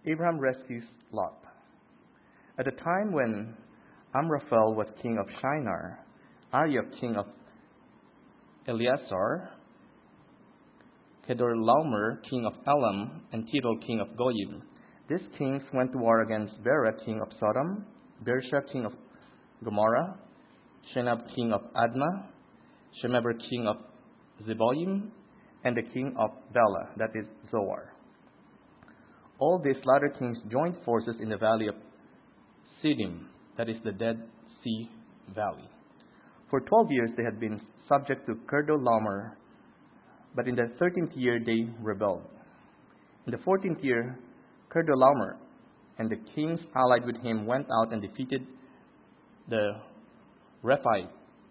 Abraham rescues Lot. At the time when Amraphel was king of Shinar, Arioch king of Eleazar, Kedorlaomer king of Elam, and Tidal king of Goyim. These kings went to war against Bera king of Sodom, Bersha king of Gomorrah, Shenab king of Admah, Shemeber king of Zeboim, and the king of Bela, that is Zoar. All these latter kings joined forces in the valley of Siddim, that is the Dead Sea Valley. For 12 years they had been subject to Kedorlaomer, but in the 13th year they rebelled. In the 14th year, Kedorlaomer and the kings allied with him went out and defeated the Rephites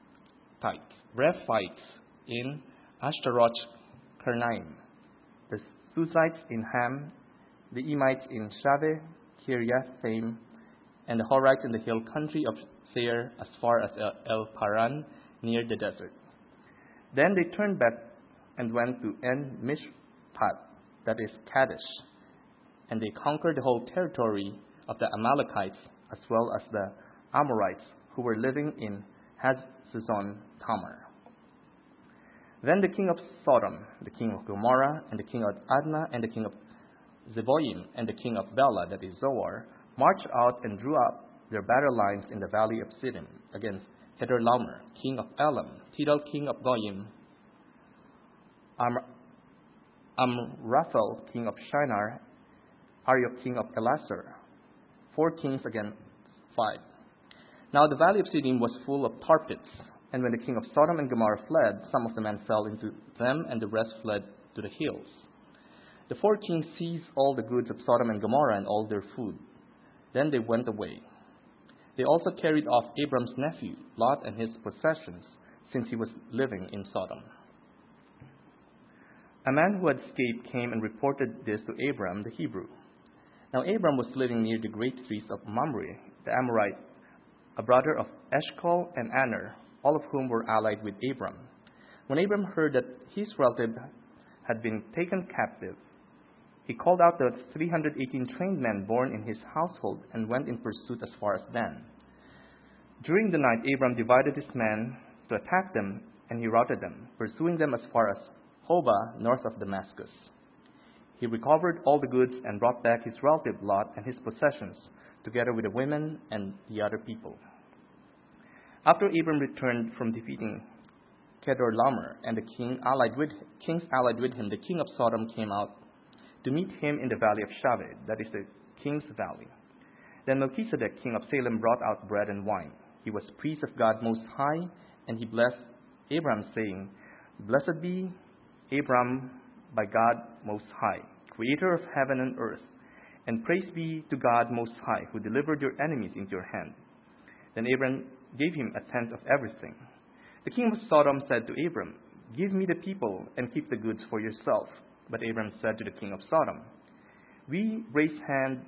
in Ashtaroth Karnaim, the Susites in Ham, the Emites in Shaveh, Kiriathaim, and the Horites in the hill country of Seir as far as El Paran near the desert. Then they turned back and went to En Mishpat, that is Kadesh, and they conquered the whole territory of the Amalekites as well as the Amorites who were living in Hazazon Tamar. Then the king of Sodom, the king of Gomorrah, and the king of Admah, and the king of Zeboim, and the king of Bela, that is Zoar, marched out and drew up their battle lines in the valley of Siddim against Kedorlaomer, king of Elam, Tidal, king of Goyim, Amraphel, king of Shinar, Arioch, king of Eleazar, 4 kings against 5. Now the valley of Siddim was full of tar pits, and when the king of Sodom and Gomorrah fled, some of the men fell into them, and the rest fled to the hills. The 4 kings seized all the goods of Sodom and Gomorrah and all their food. Then they went away. They also carried off Abram's nephew, Lot, and his possessions, since he was living in Sodom. A man who had escaped came and reported this to Abram the Hebrew. Now Abram was living near the great trees of Mamre, the Amorite, a brother of Eshcol and Aner, all of whom were allied with Abram. When Abram heard that his relative had been taken captive, he called out the 318 trained men born in his household and went in pursuit as far as Dan. During the night, Abram divided his men to attack them, and he routed them, pursuing them as far as Hobah, north of Damascus. He recovered all the goods and brought back his relative Lot and his possessions, together with the women and the other people. After Abram returned from defeating Kedorlaomer and the kings allied with him, the king of Sodom came out to meet him in the valley of Shaveh, that is the king's valley. Then Melchizedek, king of Salem, brought out bread and wine. He was priest of God Most High, and he blessed Abram, saying, "Blessed be Abram by God Most High, creator of heaven and earth, and praise be to God Most High, who delivered your enemies into your hand." Then Abram gave him a tenth of everything. The king of Sodom said to Abram, "Give me the people and keep the goods for yourself." But Abram said to the king of Sodom, With raised hand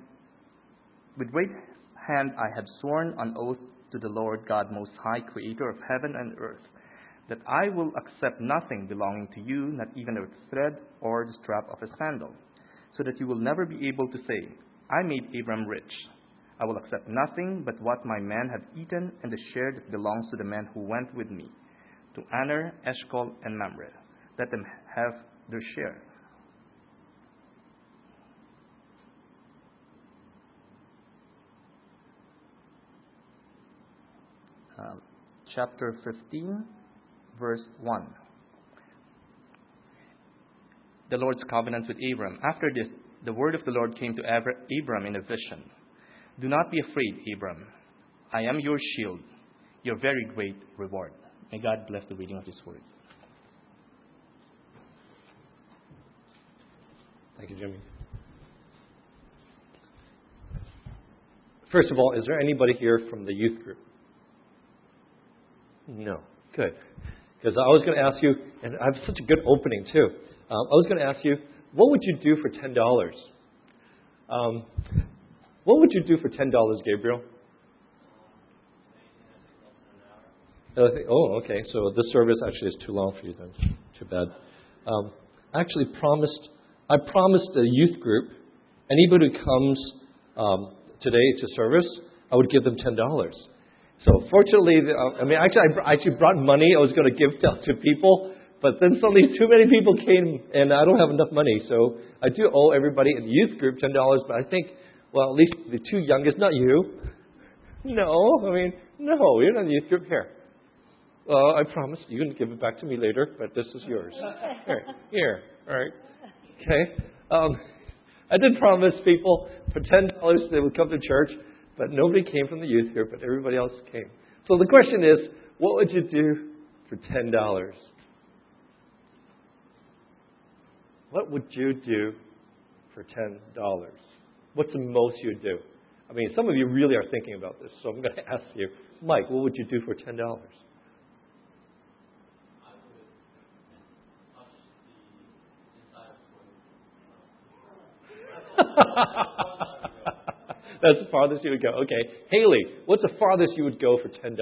I have sworn on oath to the Lord God Most High, creator of heaven and earth, that I will accept nothing belonging to you, not even a thread or the strap of a sandal, so that you will never be able to say, I made Abram rich. I will accept nothing but what my men have eaten and the share that belongs to the men who went with me, to Aner, Eshcol, and Mamre. Let them have their share. Chapter 15, verse 1. The Lord's covenant with Abram. After this, the word of the Lord came to Abram in a vision. Do not be afraid, Abram. I am your shield, your very great reward. May God bless the reading of His word. Thank you, Jimmy. First of all, is there anybody here from the youth group? No. Good. Because I was going to ask you, and I have such a good opening too. I was going to ask you, what would you do for $10? What would you do for $10, Gabriel? Oh, okay. So this service actually is too long for you then. Too bad. I promised the youth group Anybody who comes today to service, I would give them $10. So fortunately, I actually brought money I was going to give to people, but then suddenly too many people came, and I don't have enough money. So I do owe everybody in the youth group $10, but I think, well, at least the two youngest, not you. No, you're not in the youth group. Here. I promise you can give it back to me later, but this is yours. Here. All right. Okay. I did promise people for $10 they would come to church, but nobody came from the youth group, but everybody else came. So the question is, what would you do for $10? What would you do for $10? What's the most you'd do? I mean, some of you really are thinking about this, so I'm going to ask you, Mike, what would you do for $10? That's the farthest you would go. Okay. Haley, what's the farthest you would go for $10?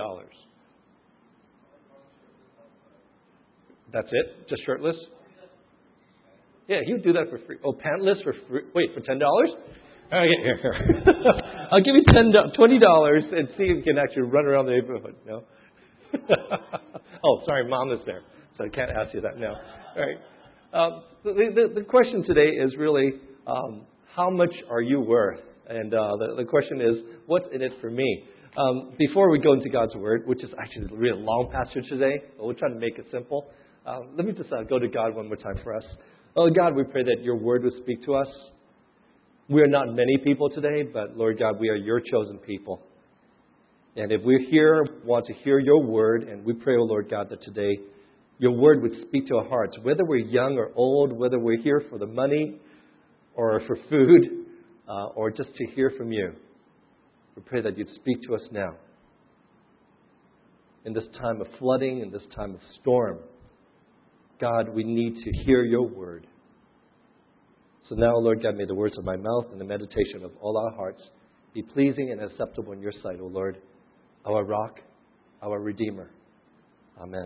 That's it? Just shirtless? Yeah, he would do that for free. Oh, pantless for free? Wait, for $10? Okay, here. I'll give you $20 and see if you can actually run around the neighborhood. No? Oh, sorry, Mom is there, so I can't ask you that now. All right. The question today is really, how much are you worth? And the question is, what's in it for me? Before we go into God's Word, which is actually a really long passage today, but we'll try to make it simple. Let me just go to God one more time for us. Oh, God, we pray that your Word would speak to us. We are not many people today, but Lord God, we are your chosen people. And if we're here, want to hear your Word, and we pray, oh Lord God, that today your Word would speak to our hearts, whether we're young or old, whether we're here for the money or for food, or just to hear from you. We pray that you'd speak to us now. In this time of flooding, in this time of storm, God, we need to hear your word. So now, Lord God, may the words of my mouth and the meditation of all our hearts be pleasing and acceptable in your sight, O Lord, our rock, our Redeemer. Amen.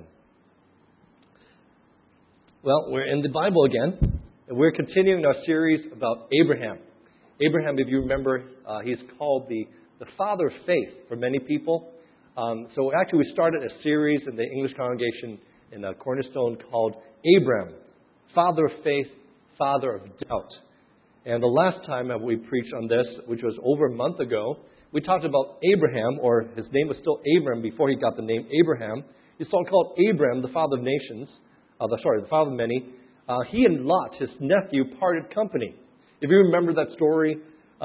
Well, we're in the Bible again, and we're continuing our series about Abraham. Abraham, if you remember, he's called the father of faith for many people. So actually we started a series in the English congregation in Cornerstone called Abram, Father of Faith, Father of Doubt. And the last time that we preached on this, which was over a month ago, we talked about Abraham, or his name was still Abram before he got the name Abraham. He's still called Abram, the father of nations, the father of many. He and Lot, his nephew, parted company. If you remember that story,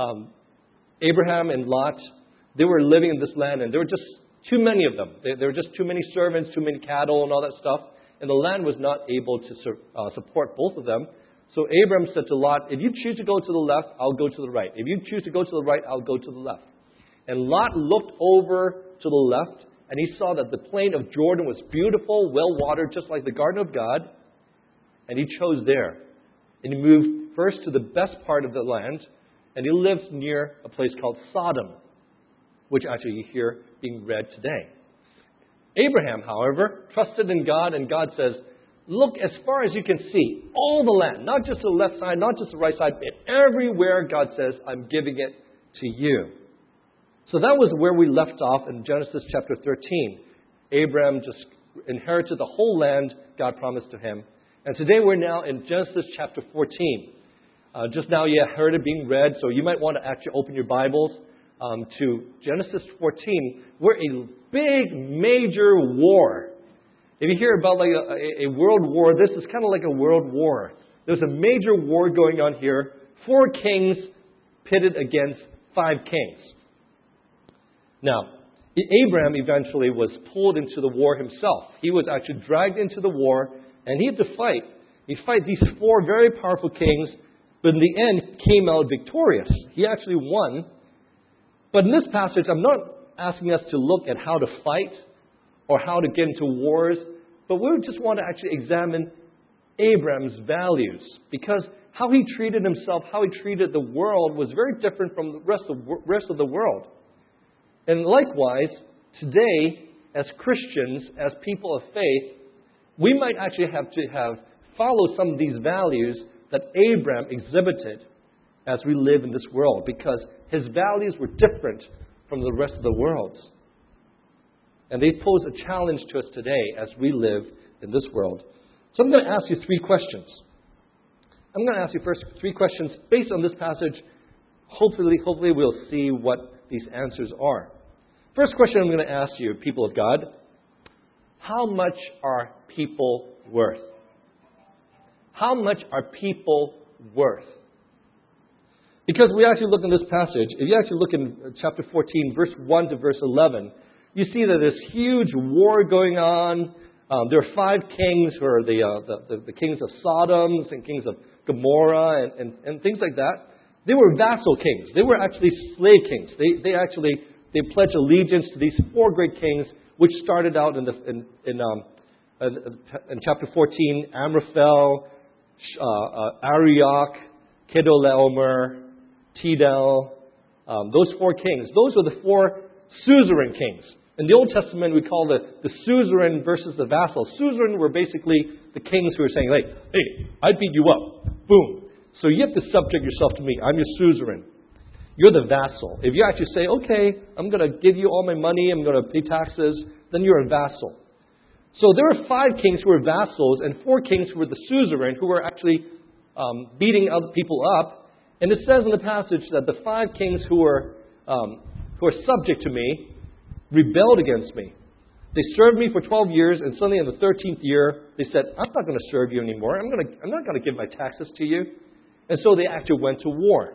Abraham and Lot, they were living in this land, and there were just too many of them. There were just too many servants, too many cattle, and all that stuff. And the land was not able to support both of them. So Abraham said to Lot, if you choose to go to the left, I'll go to the right. If you choose to go to the right, I'll go to the left. And Lot looked over to the left, and he saw that the plain of Jordan was beautiful, well-watered, just like the garden of God. And he chose there. And he moved first to the best part of the land, and he lived near a place called Sodom, which actually you hear being read today. Abraham, however, trusted in God, and God says, look as far as you can see, all the land, not just the left side, not just the right side, but everywhere God says, I'm giving it to you. So that was where we left off in Genesis chapter 13. Abraham just inherited the whole land God promised to him. And today we're now in Genesis chapter 14. Just now you heard it being read, so you might want to actually open your Bibles to Genesis 14, where a big, major war. If you hear about like a world war, this is kind of like a world war. There's a major war going on here. 4 kings pitted against 5 kings. Now, Abraham eventually was pulled into the war himself. He was actually dragged into the war, and he had to fight. He fight these 4 very powerful kings, but in the end, he came out victorious. He actually won. But in this passage, I'm not asking us to look at how to fight or how to get into wars, but we just want to actually examine Abraham's values, because how he treated himself, how he treated the world was very different from the rest of the world. And likewise, today, as Christians, as people of faith, we might actually have to follow some of these values that Abraham exhibited as we live in this world because his values were different from the rest of the world. And they pose a challenge to us today as we live in this world. So I'm going to ask you three questions. I'm going to ask you first three questions based on this passage. Hopefully we'll see what these answers are. First question I'm going to ask you, people of God, how much are people worth? How much are people worth? Because we actually look in this passage, if you actually look in chapter 14, verse 1 to verse 11, you see that there's huge war going on. There are 5 kings who are the kings of Sodom and kings of Gomorrah and things like that. They were vassal kings. They were actually slave kings. They pledged allegiance to these 4 great kings, which started out in chapter 14, Amraphel, Arioch, Kedorlaomer, Tidal, those 4 kings. Those were the 4 suzerain kings. In the Old Testament, we call the suzerain versus the vassal. Suzerain were basically the kings who were saying, like, hey, I beat you up. Boom. So you have to subject yourself to me. I'm your suzerain. You're the vassal. If you actually say, okay, I'm going to give you all my money, I'm going to pay taxes, then you're a vassal. So there were 5 kings who were vassals and 4 kings who were the suzerain, who were actually beating other people up. And it says in the passage that the 5 kings who are subject to me rebelled against me. They served me for 12 years, and suddenly in the 13th year, they said, I'm not going to serve you anymore. I'm not going to give my taxes to you. And so they actually went to war.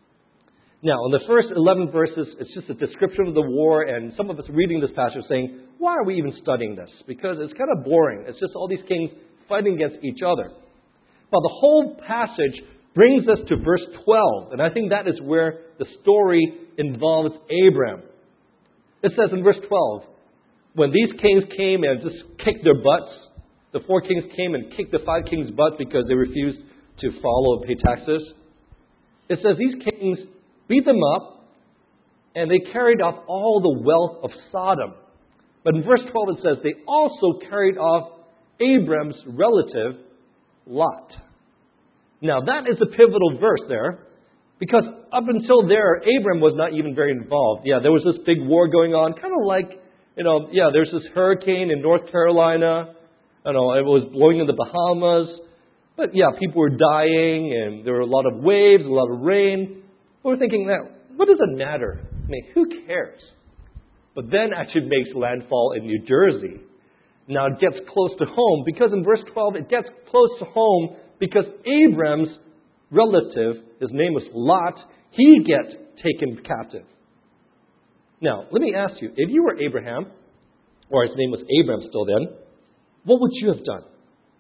Now, in the first 11 verses, it's just a description of the war, and some of us reading this passage are saying, why are we even studying this? Because it's kind of boring. It's just all these kings fighting against each other. But the whole passage brings us to verse 12, and I think that is where the story involves Abram. It says in verse 12, when these kings came and just kicked their butts, the 4 kings came and kicked the 5 kings' butts because they refused to follow and pay taxes. It says these kings beat them up and they carried off all the wealth of Sodom. But in verse 12 it says they also carried off Abram's relative, Lot. Now that is a pivotal verse there. Because up until there, Abram was not even very involved. Yeah, there was this big war going on, kind of like, there's this hurricane in North Carolina. It was blowing in the Bahamas. But yeah, people were dying, and there were a lot of waves, a lot of rain. We're thinking, now, what does it matter? I mean, who cares? But then actually makes landfall in New Jersey. Now it gets close to home, because in verse 12, it gets close to home because Abram's relative, his name was Lot, he gets taken captive. Now, let me ask you, if you were Abraham, or his name was Abram still then, what would you have done?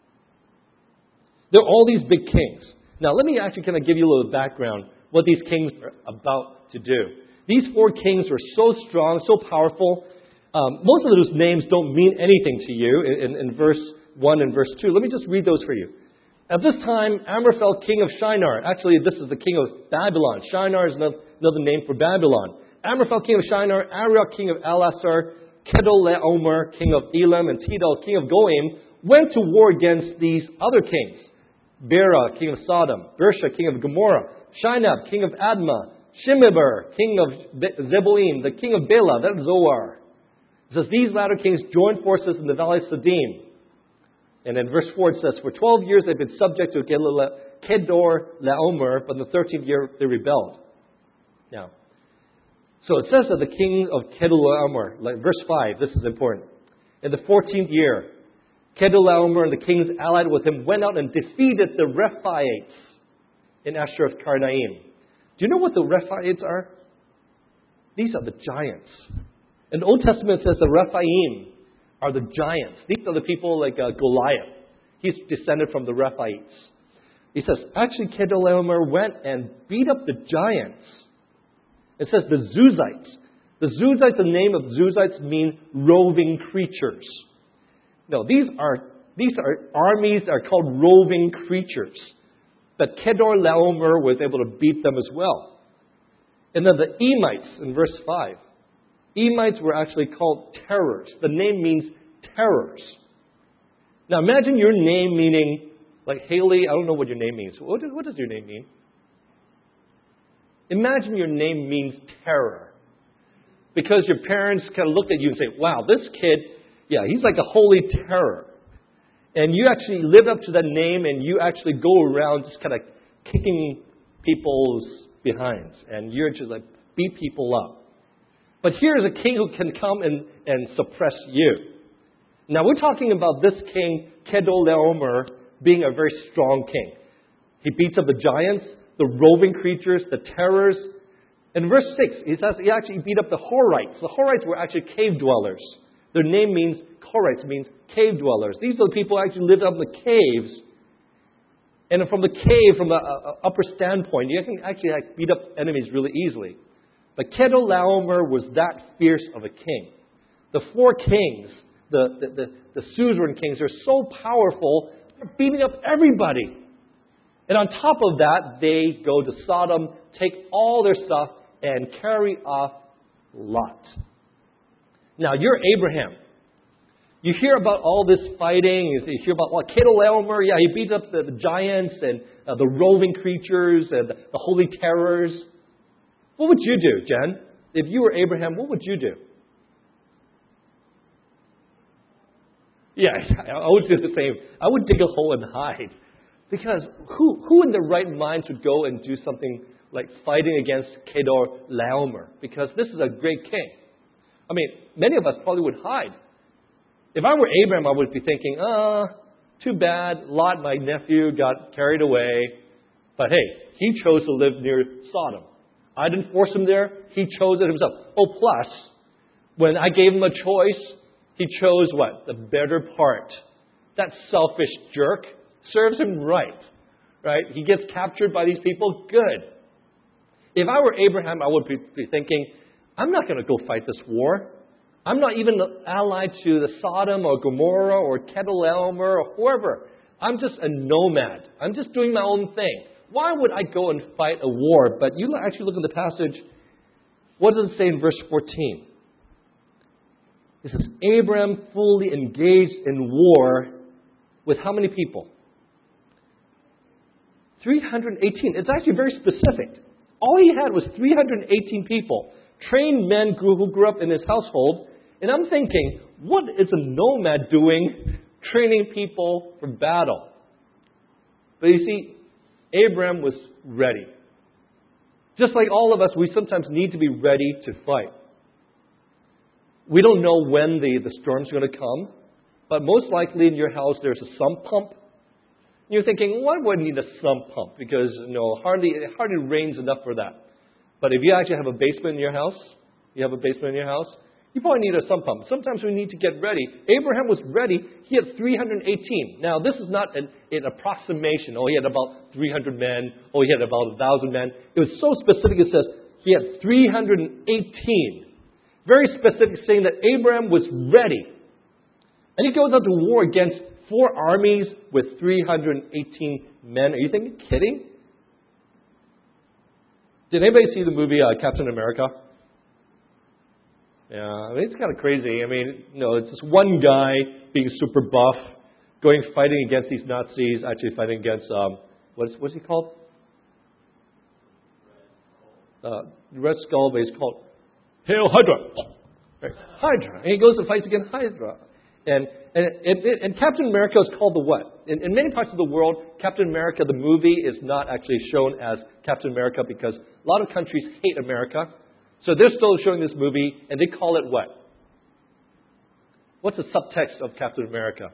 There are all these big kings. Now, let me actually kind of give you a little background, what these kings are about to do. These 4 kings were so strong, so powerful. Most of those names don't mean anything to you in verse 1 and verse 2. Let me just read those for you. At this time, Amraphel, king of Shinar. Actually, this is the king of Babylon. Shinar is another name for Babylon. Amraphel, king of Shinar. Arioch, king of Elasar. Kedorlaomer, king of Elam. And Tidal, king of Goim, went to war against these other kings. Bera, king of Sodom. Bersha, king of Gomorrah. Shinab, king of Admah. Shimmeber, king of Zeboim. The king of Bela, that is Zoar. It says, these latter kings joined forces in the valley of Siddim. And in verse 4 it says, for 12 years they've been subject to Kedorlaomer, but in the 13th year they rebelled. Now, so it says that the king of Kedorlaomer, like verse 5, this is important. In the 14th year, Kedorlaomer and the kings allied with him went out and defeated the Rephaites in Ashurath Karnaim. Do you know what the Rephaites are? These are the giants. In the Old Testament it says the Rephaim are the giants. These are the people like Goliath. He's descended from the Rephaites. He says, actually Kedorlaomer went and beat up the giants. It says the Zuzites. The Zuzites, the name of Zuzites mean roving creatures. No, these are armies that are called roving creatures. But Kedorlaomer was able to beat them as well. And then the Emites in verse 5. Emites were actually called terrors. The name means terrors. Now imagine your name meaning, like Haley, I don't know what your name means. What does your name mean? Imagine your name means terror. Because your parents kind of looked at you and say, wow, this kid, yeah, he's like a holy terror. And you actually live up to that name and you actually go around just kind of kicking people's behinds. And you're just like, beat people up. But here's a king who can come and suppress you. Now we're talking about this king, Chedorlaomer, being a very strong king. He beats up the giants, the roving creatures, the terrors. In verse 6, he says he actually beat up the Horites. The Horites were actually cave dwellers. Their name means, Horites means cave dwellers. These are the people who actually lived up in the caves. And from the cave, from the upper standpoint, you can actually beat up enemies really easily. But Chedorlaomer was that fierce of a king. The four kings, the suzerain kings, are so powerful, they're beating up everybody. And on top of that, they go to Sodom, take all their stuff, and carry off Lot. Now, you're Abraham. You hear about all this fighting. You hear about Chedorlaomer. Yeah, he beat up the giants and the roving creatures and the holy terrors. What would you do, Jen? If you were Abraham, what would you do? Yeah, I would do the same. I would dig a hole and hide. Because who in their right minds would go and do something like fighting against Chedorlaomer? Because this is a great king. I mean, many of us probably would hide. If I were Abraham, I would be thinking, too bad, Lot, my nephew, got carried away. But hey, he chose to live near Sodom. I didn't force him there. He chose it himself. Oh, plus, when I gave him a choice, he chose what? The better part. That selfish jerk serves him right. Right? He gets captured by these people. Good. If I were Abraham, I would be thinking, I'm not going to go fight this war. I'm not even allied to the Sodom or Gomorrah or Chedorlaomer or whoever. I'm just a nomad. I'm just doing my own thing. Why would I go and fight a war? But you actually look at the passage. What does it say in verse 14? It says, Abram fully engaged in war with how many people? 318. It's actually very specific. All he had was 318 people. Trained men who grew up in his household. And I'm thinking, what is a nomad doing training people for battle? But you see, Abram was ready. Just like all of us, we sometimes need to be ready to fight. We don't know when the storm's going to come, but most likely in your house there's a sump pump. You're thinking, why would I need a sump pump? Because it hardly rains enough for that. But if you actually have a basement in your house, you probably need a sump pump. Sometimes we need to get ready. Abraham was ready. He had 318. Now, this is not an approximation. Oh, he had about 300 men. Oh, he had about 1,000 men. It was so specific, it says he had 318. Very specific, saying that Abraham was ready. And he goes out to war against 4 armies with 318 men. Are you kidding? Did anybody see the movie Captain America? Yeah, I mean, it's kind of crazy. I mean, it's just one guy being super buff, fighting against these Nazis, actually fighting against, what's he called? Red Skull, but he's called Hail Hydra. Right. Hydra. And he goes and fights against Hydra. And Captain America is called the what? In many parts of the world, Captain America, the movie, is not actually shown as Captain America because a lot of countries hate America. So they're still showing this movie, and they call it what? What's the subtext of Captain America?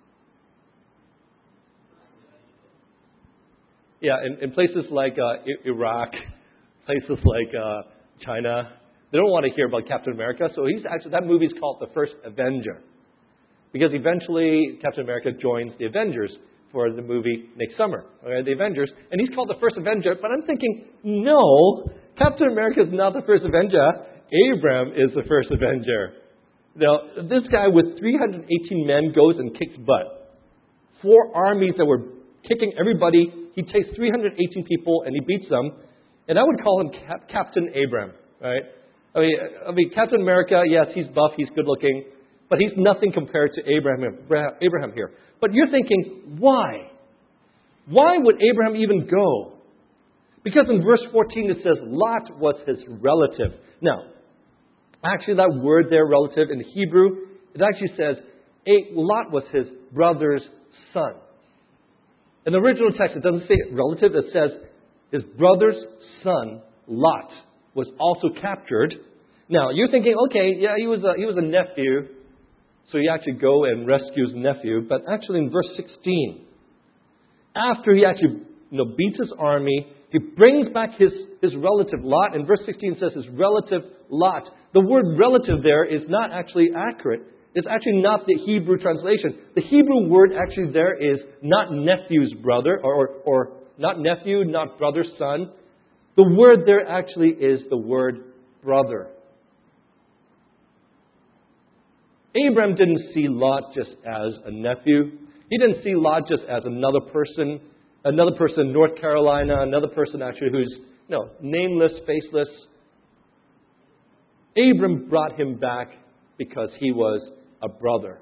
Yeah, in places like Iraq, places like China, they don't want to hear about Captain America. So that movie is called The First Avenger. Because eventually Captain America joins the Avengers for the movie next summer. Okay, the Avengers. And he's called the First Avenger. But I'm thinking, no, Captain America is not the First Avenger. Abram is the First Avenger. Now, this guy with 318 men goes and kicks butt. 4 armies that were kicking everybody. He takes 318 people and he beats them. And I would call him Captain Abram. Right? I mean, Captain America, yes, he's buff, he's good looking. But he's nothing compared to Abraham here. But you're thinking, why? Why would Abraham even go? Because in verse 14 it says Lot was his relative. Now, actually that word there, relative, in the Hebrew, it actually says Lot was his brother's son. In the original text, it doesn't say relative. It says his brother's son, Lot, was also captured. Now, you're thinking, okay, yeah, he was a nephew, so he actually go and rescues nephew. But actually in verse 16, after he actually beats his army, he brings back his relative Lot. And verse 16 says his relative Lot. The word relative there is not actually accurate. It's actually not the Hebrew translation. The Hebrew word actually there is not nephew's brother, or not nephew, not brother's son. The word there actually is the word brother. Abraham didn't see Lot just as a nephew. He didn't see Lot just as another person in North Carolina, another person actually who's nameless, faceless. Abram brought him back because he was a brother.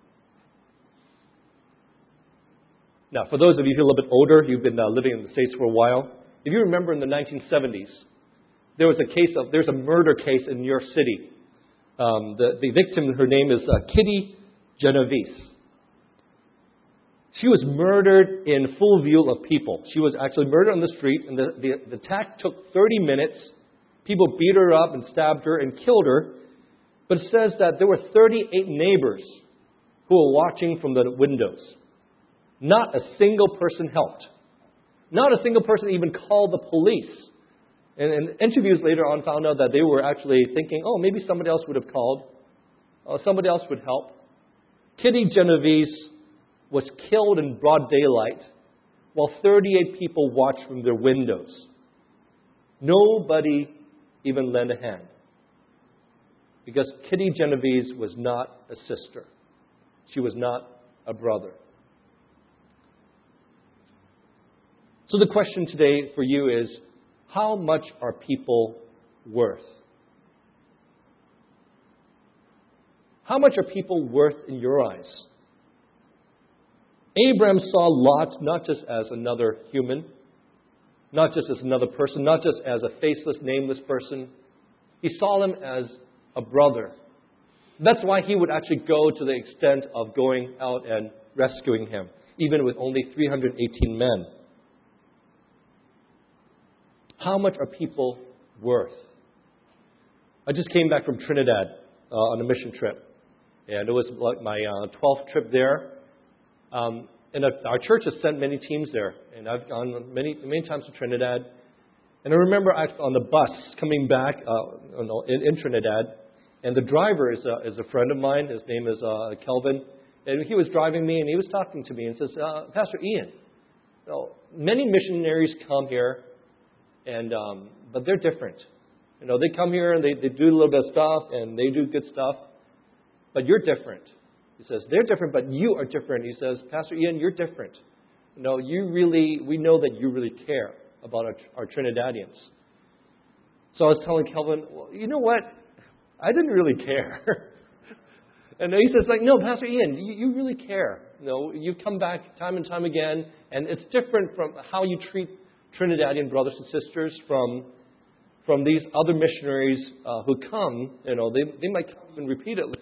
Now, for those of you who are a little bit older, you've been living in the States for a while. If you remember in the 1970s, there's a murder case in New York City. The victim, her name is Kitty Genovese. She was murdered in full view of people. She was actually murdered on the street, and the attack took 30 minutes. People beat her up and stabbed her and killed her. But it says that there were 38 neighbors who were watching from the windows. Not a single person helped. Not a single person even called the police. And interviews later on found out that they were actually thinking, oh, maybe somebody else would have called. Somebody else would help. Kitty Genovese was killed in broad daylight while 38 people watched from their windows. Nobody even lent a hand. Because Kitty Genovese was not a sister. She was not a brother. So the question today for you is, how much are people worth? How much are people worth in your eyes? Abraham saw Lot not just as another human, not just as another person, not just as a faceless, nameless person. He saw him as a brother. That's why he would actually go to the extent of going out and rescuing him, even with only 318 men. How much are people worth? I just came back from Trinidad on a mission trip. And it was like my 12th trip there. And our church has sent many teams there. And I've gone many times to Trinidad. And I remember on the bus coming back in Trinidad. And the driver is a friend of mine. His name is Kelvin. And he was driving me and he was talking to me and says, Pastor Ian, many missionaries come here. But they're different. They come here and they do a little bit of stuff and they do good stuff. But you're different. He says, they're different, but you are different. He says, Pastor Ian, you're different. we know that you really care about our Trinidadians. So I was telling Kelvin, well, you know what? I didn't really care. And he says, no, Pastor Ian, you really care. You come back time and time again, and it's different from how you treat Trinidadian brothers and sisters from these other missionaries who come. They might come even repeatedly.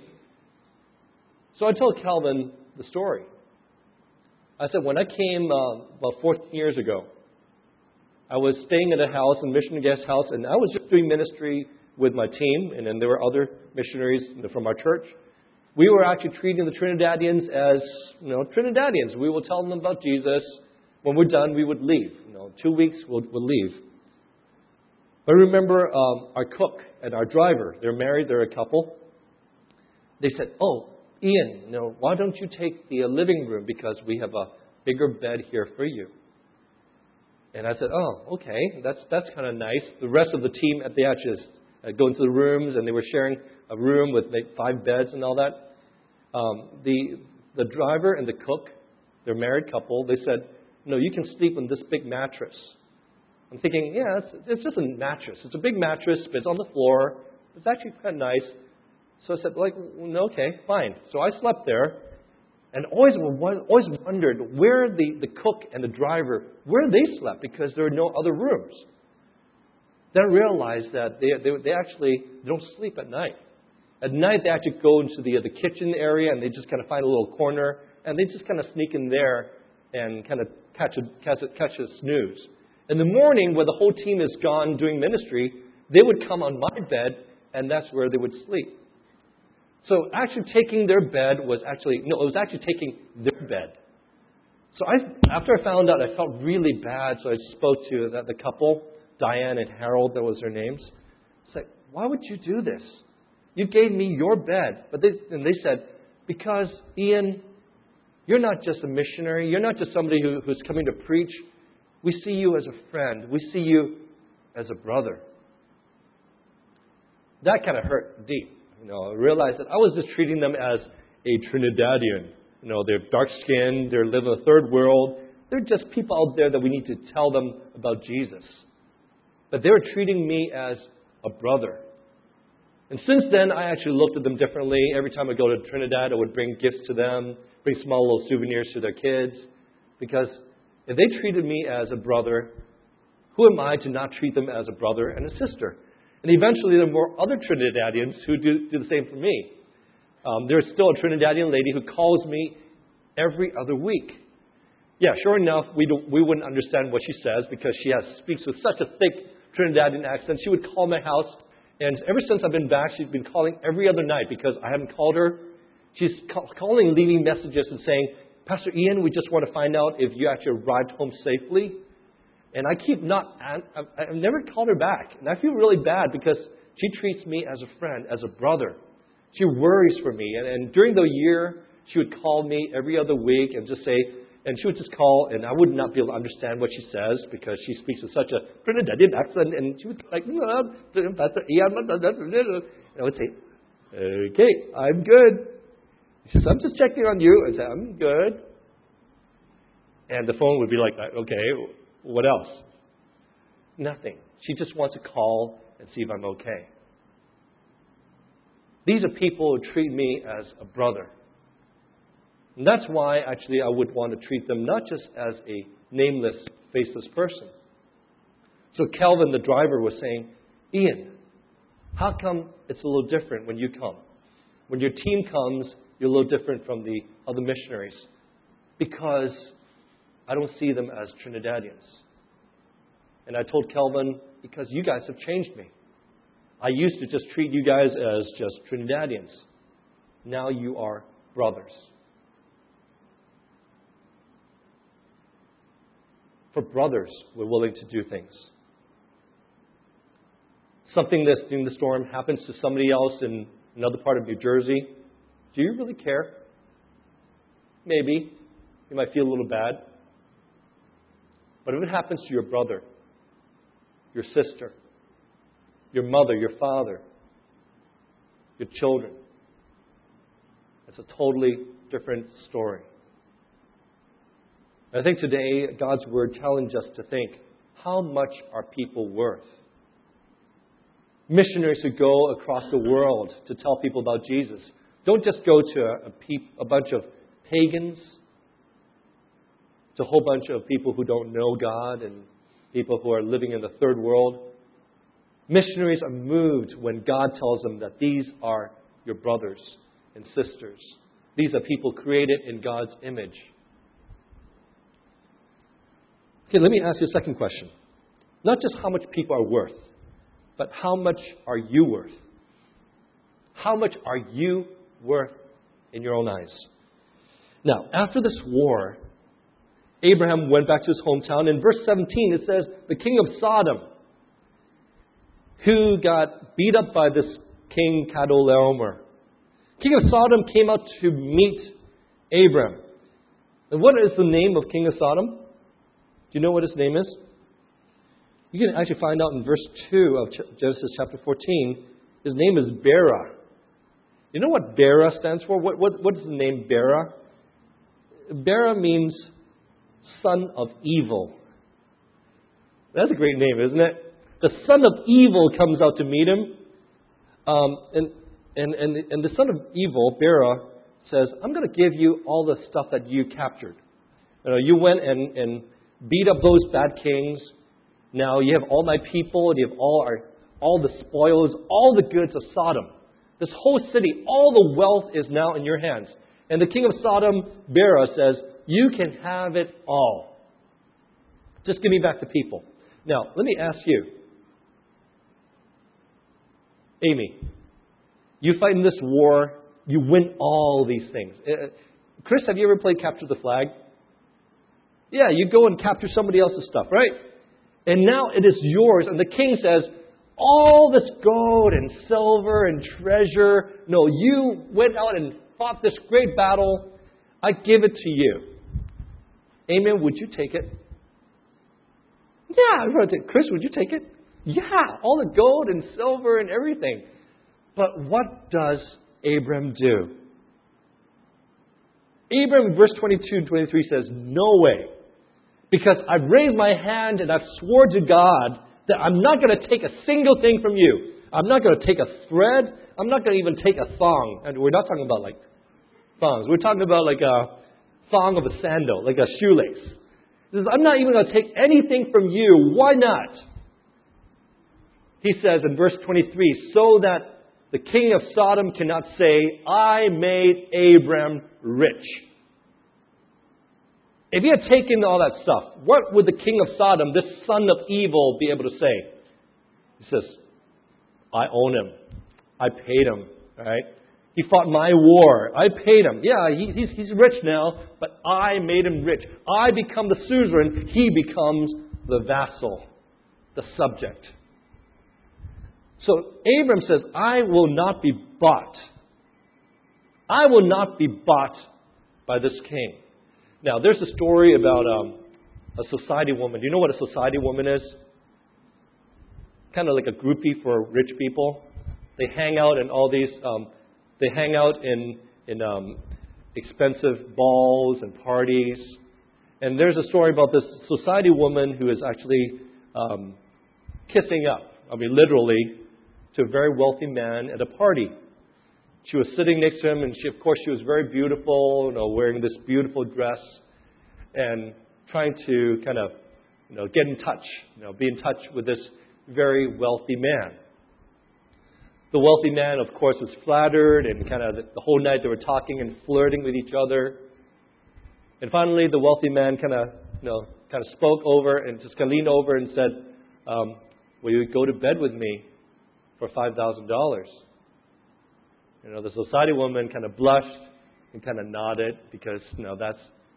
So I told Calvin the story. I said, when I came about 14 years ago, I was staying at a house, a mission guest house, and I was just doing ministry with my team, and then there were other missionaries from our church. We were actually treating the Trinidadians as, Trinidadians. We will tell them about Jesus. When we're done, we would leave. 2 weeks, we'll leave. I remember our cook and our driver. They're married. They're a couple. They said, oh, Ian, why don't you take the living room because we have a bigger bed here for you. And I said, oh, okay, that's kind of nice. The rest of the team, they actually go into the rooms, and they were sharing a room with 5 beds and all that. The driver and the cook, they're a married couple, they said, no, you can sleep on this big mattress. I'm thinking, yeah, it's just a mattress. It's a big mattress, but it's on the floor. It's actually kind of nice. So I said, okay, fine. So I slept there, and always wondered where the cook and the driver, where they slept, because there are no other rooms. Then I realized that they actually don't sleep at night. At night, they actually go into the kitchen area, and they just kind of find a little corner, and they just kind of sneak in there and kind of catch a snooze. In the morning, when the whole team is gone doing ministry, they would come on my bed, and that's where they would sleep. So actually taking their bed it was actually taking their bed. So after I found out, I felt really bad, so I spoke to the couple, Diane and Harold, that was their names. It's like, why would you do this? You gave me your bed. And they said, because, Ian, you're not just a missionary. You're not just somebody who's coming to preach. We see you as a friend. We see you as a brother. That kind of hurt deep. I realized that I was just treating them as a Trinidadian. They're dark-skinned. They live in a third world. They're just people out there that we need to tell them about Jesus. But they were treating me as a brother. And since then, I actually looked at them differently. Every time I go to Trinidad, I would bring gifts to them, bring small little souvenirs to their kids. Because if they treated me as a brother, who am I to not treat them as a brother and a sister? And eventually, there were other Trinidadians who do the same for me. There's still a Trinidadian lady who calls me every other week. Yeah, sure enough, we wouldn't understand what she says because she speaks with such a thick Trinidadian accent. She would call my house. And ever since I've been back, she's been calling every other night because I haven't called her. She's calling, leaving messages and saying, Pastor Ian, we just want to find out if you actually arrived home safely. And I've never called her back. And I feel really bad because she treats me as a friend, as a brother. She worries for me. And during the year, she would call me every other week and just say, and she would just call, and I would not be able to understand what she says because she speaks with such a Trinidadian accent. And she would be like, Pastor Ian, and I would say, okay, I'm good. She says, I'm just checking on you. I say, I'm good. And the phone would be like, okay, what else? Nothing. She just wants to call and see if I'm okay. These are people who treat me as a brother. And that's why, actually, I would want to treat them not just as a nameless, faceless person. So Kelvin, the driver, was saying, Ian, how come it's a little different when you come? When your team comes, you're a little different from the other missionaries. Because I don't see them as Trinidadians. And I told Kelvin, because you guys have changed me. I used to just treat you guys as just Trinidadians. Now you are brothers. For brothers, we're willing to do things. Something that's during the storm happens to somebody else in another part of New Jersey. Do you really care? Maybe. You might feel a little bad. But if it happens to your brother, your sister, your mother, your father, your children, it's a totally different story. I think today God's Word challenges us to think, how much are people worth? Missionaries who go across the world to tell people about Jesus don't just go to a bunch of pagans, to a whole bunch of people who don't know God and people who are living in the third world. Missionaries are moved when God tells them that these are your brothers and sisters. These are people created in God's image. Okay, let me ask you a second question. Not just how much people are worth, but how much are you worth? How much are you worth in your own eyes? Now, after this war, Abraham went back to his hometown. In verse 17, it says, the king of Sodom, who got beat up by this king Chedorlaomer. King of Sodom came out to meet Abraham. And what is the name of king of Sodom? Do you know what his name is? You can actually find out in verse 2 of Genesis chapter 14. His name is Bera. You know what Bera stands for? What is the name Bera? Bera means son of evil. That's a great name, isn't it? The son of evil comes out to meet him. And the son of evil, Bera, says, I'm going to give you all the stuff that you captured. You went and beat up those bad kings. Now you have all my people, and you have all the spoils, all the goods of Sodom. This whole city, all the wealth is now in your hands. And the king of Sodom, Bera, says, you can have it all. Just give me back the people. Now, let me ask you, Amy, you fight in this war, you win all these things. Chris, have you ever played Capture the Flag? Yeah, you go and capture somebody else's stuff, right? And now it is yours. And the king says, all this gold and silver and treasure, no, you went out and fought this great battle. I give it to you. Amen. Would you take it? Yeah, I wrote it. Chris, would you take it? Yeah, all the gold and silver and everything. But what does Abram do? Abram, verse 22 and 23 says, no way. Because I've raised my hand and I've sworn to God that I'm not going to take a single thing from you. I'm not going to take a thread. I'm not going to even take a thong. And we're not talking about like thongs. We're talking about like a thong of a sandal, like a shoelace. He says, I'm not even going to take anything from you. Why not? He says in verse 23, so that the king of Sodom cannot say, I made Abram rich. If he had taken all that stuff, what would the king of Sodom, this son of evil, be able to say? He says, I own him. I paid him. All right? He fought my war. I paid him. Yeah, he's rich now, but I made him rich. I become the suzerain. He becomes the vassal, the subject. So Abram says, I will not be bought. I will not be bought by this king. Now, there's a story about a society woman. Do you know what a society woman is? Kind of like a groupie for rich people. They hang out in all these... They hang out in expensive balls and parties. And there's a story about this society woman who is actually kissing up, literally, to a very wealthy man at a party. She was sitting next to him, and of course, she was very beautiful, wearing this beautiful dress, and trying to kind of, get in touch, be in touch with this very wealthy man. The wealthy man, of course, was flattered, and kind of the whole night they were talking and flirting with each other. And finally, the wealthy man kind of spoke over and just kind of leaned over and said, "Will you go to bed with me for $5,000?" The society woman kind of blushed and kind of nodded because that's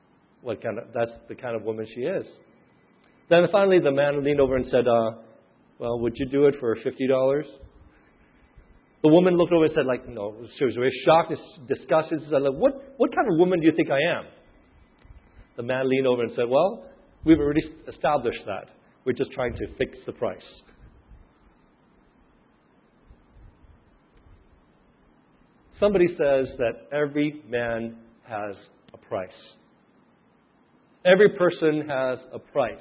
the kind of woman she is. Then finally, the man leaned over and said, "Well, would you do it for $50?" The woman looked over and said, no. She was very shocked and disgusted. She said, what kind of woman do you think I am? The man leaned over and said, well, we've already established that. We're just trying to fix the price. Somebody says that every man has a price. Every person has a price.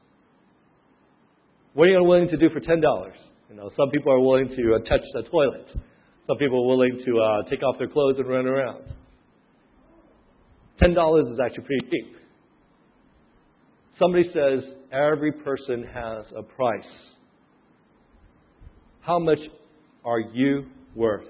What are you willing to do for $10? Some people are willing to touch the toilet. Some people are willing to take off their clothes and run around. $10 is actually pretty cheap. Somebody says every person has a price. How much are you worth?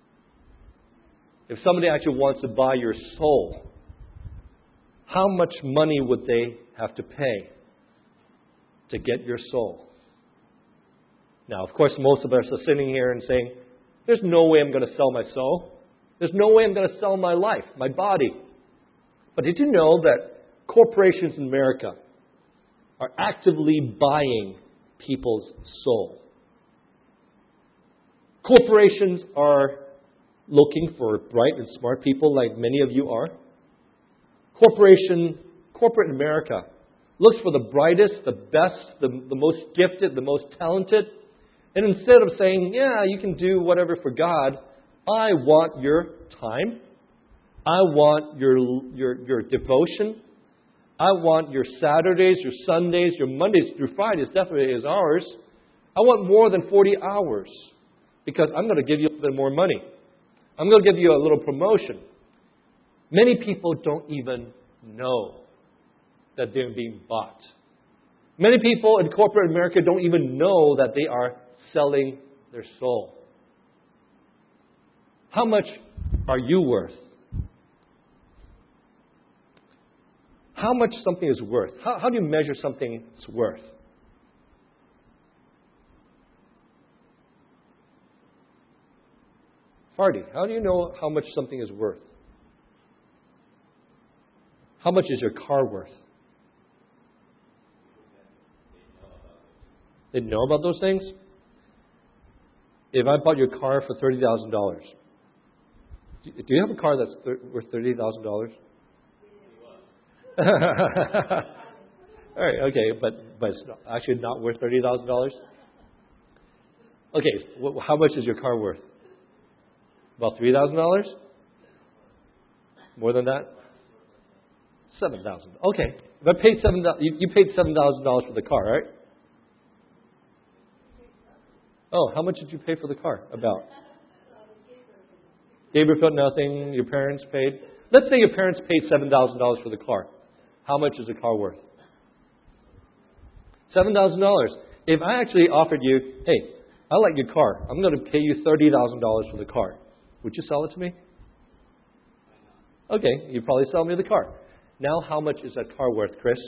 If somebody actually wants to buy your soul, how much money would they have to pay to get your soul? Now, of course, most of us are sitting here and saying, there's no way I'm going to sell my soul. There's no way I'm going to sell my life, my body. But did you know that corporations in America are actively buying people's soul? Corporations are looking for bright and smart people like many of you are. Corporate America looks for the brightest, the best, the most gifted, the most talented. And instead of saying, yeah, you can do whatever for God, I want your time. I want your devotion. I want your Saturdays, your Sundays, your Mondays through Fridays, definitely is ours. I want more than 40 hours because I'm going to give you a little bit more money. I'm going to give you a little promotion. Many people don't even know that they're being bought. Many people in corporate America don't even know that they are selling their soul. How much are you worth? How much something is worth? How do you measure something's worth? Fardy, how do you know how much something is worth? How much is your car worth? They know about those things? If I bought your car for $30,000, do you have a car that's worth $30,000? All right, okay, but it's actually not worth $30,000? Okay, how much is your car worth? About $3,000? More than that? $7,000. Okay, if I paid you paid $7,000 for the car, right? Oh, how much did you pay for the car? About? Gabriel felt nothing. Your parents paid. Let's say your parents paid $7,000 for the car. How much is the car worth? $7,000. If I actually offered you, hey, I like your car. I'm going to pay you $30,000 for the car. Would you sell it to me? Okay, you'd probably sell me the car. Now, how much is that car worth, Chris?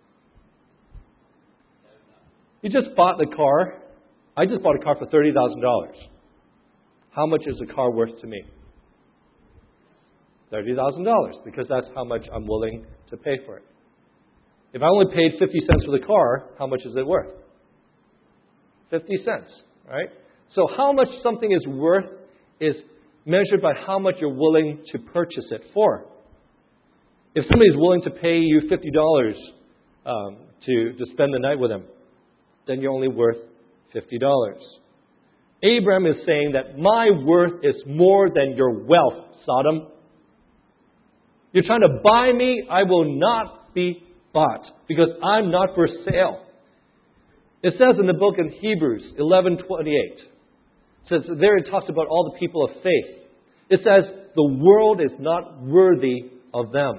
You just bought the car. I just bought a car for $30,000. How much is the car worth to me? $30,000, because that's how much I'm willing to pay for it. If I only paid 50 cents for the car, how much is it worth? 50 cents, right? So how much something is worth is measured by how much you're willing to purchase it for. If somebody's willing to pay you $50 to spend the night with them, then you're only worth $50. Abraham is saying that my worth is more than your wealth, Sodom. You're trying to buy me, I will not be bought, because I'm not for sale. It says in the book in Hebrews 11:28, says there it talks about all the people of faith. It says the world is not worthy of them.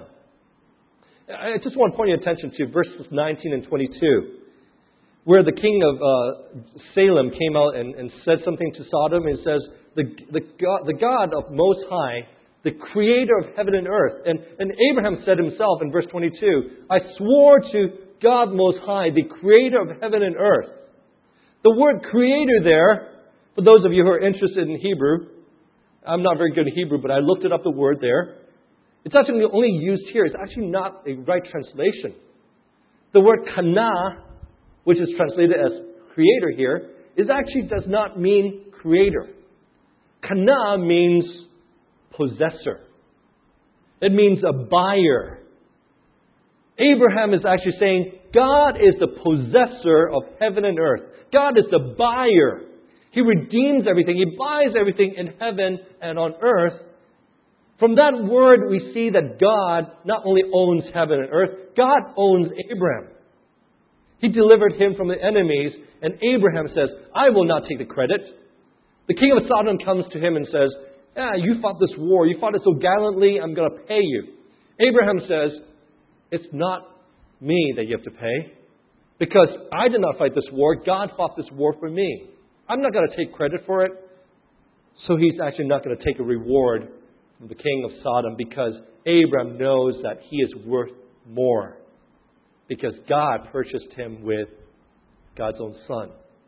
I just want to point your attention to verses 19 and 22, where the king of Salem came out and said something to Sodom. And says, the God of Most High, the creator of heaven and earth. And Abraham said himself in verse 22, I swore to God Most High, the creator of heaven and earth. The word creator there, for those of you who are interested in Hebrew, I'm not very good at Hebrew, but I looked it up, the word there. It's actually only used here. It's actually not a right translation. The word kana, which is translated as creator here, actually does not mean creator. Kana means possessor. It means a buyer. Abraham is actually saying, God is the possessor of heaven and earth. God is the buyer. He redeems everything. He buys everything in heaven and on earth. From that word, we see that God not only owns heaven and earth, God owns Abraham. He delivered him from the enemies, and Abraham says, I will not take the credit. The king of Sodom comes to him and says, you fought this war. You fought it so gallantly, I'm going to pay you. Abraham says, it's not me that you have to pay, because I did not fight this war. God fought this war for me. I'm not going to take credit for it. So he's actually not going to take a reward from the king of Sodom, because Abraham knows that he is worth more, because God purchased him with God's own son.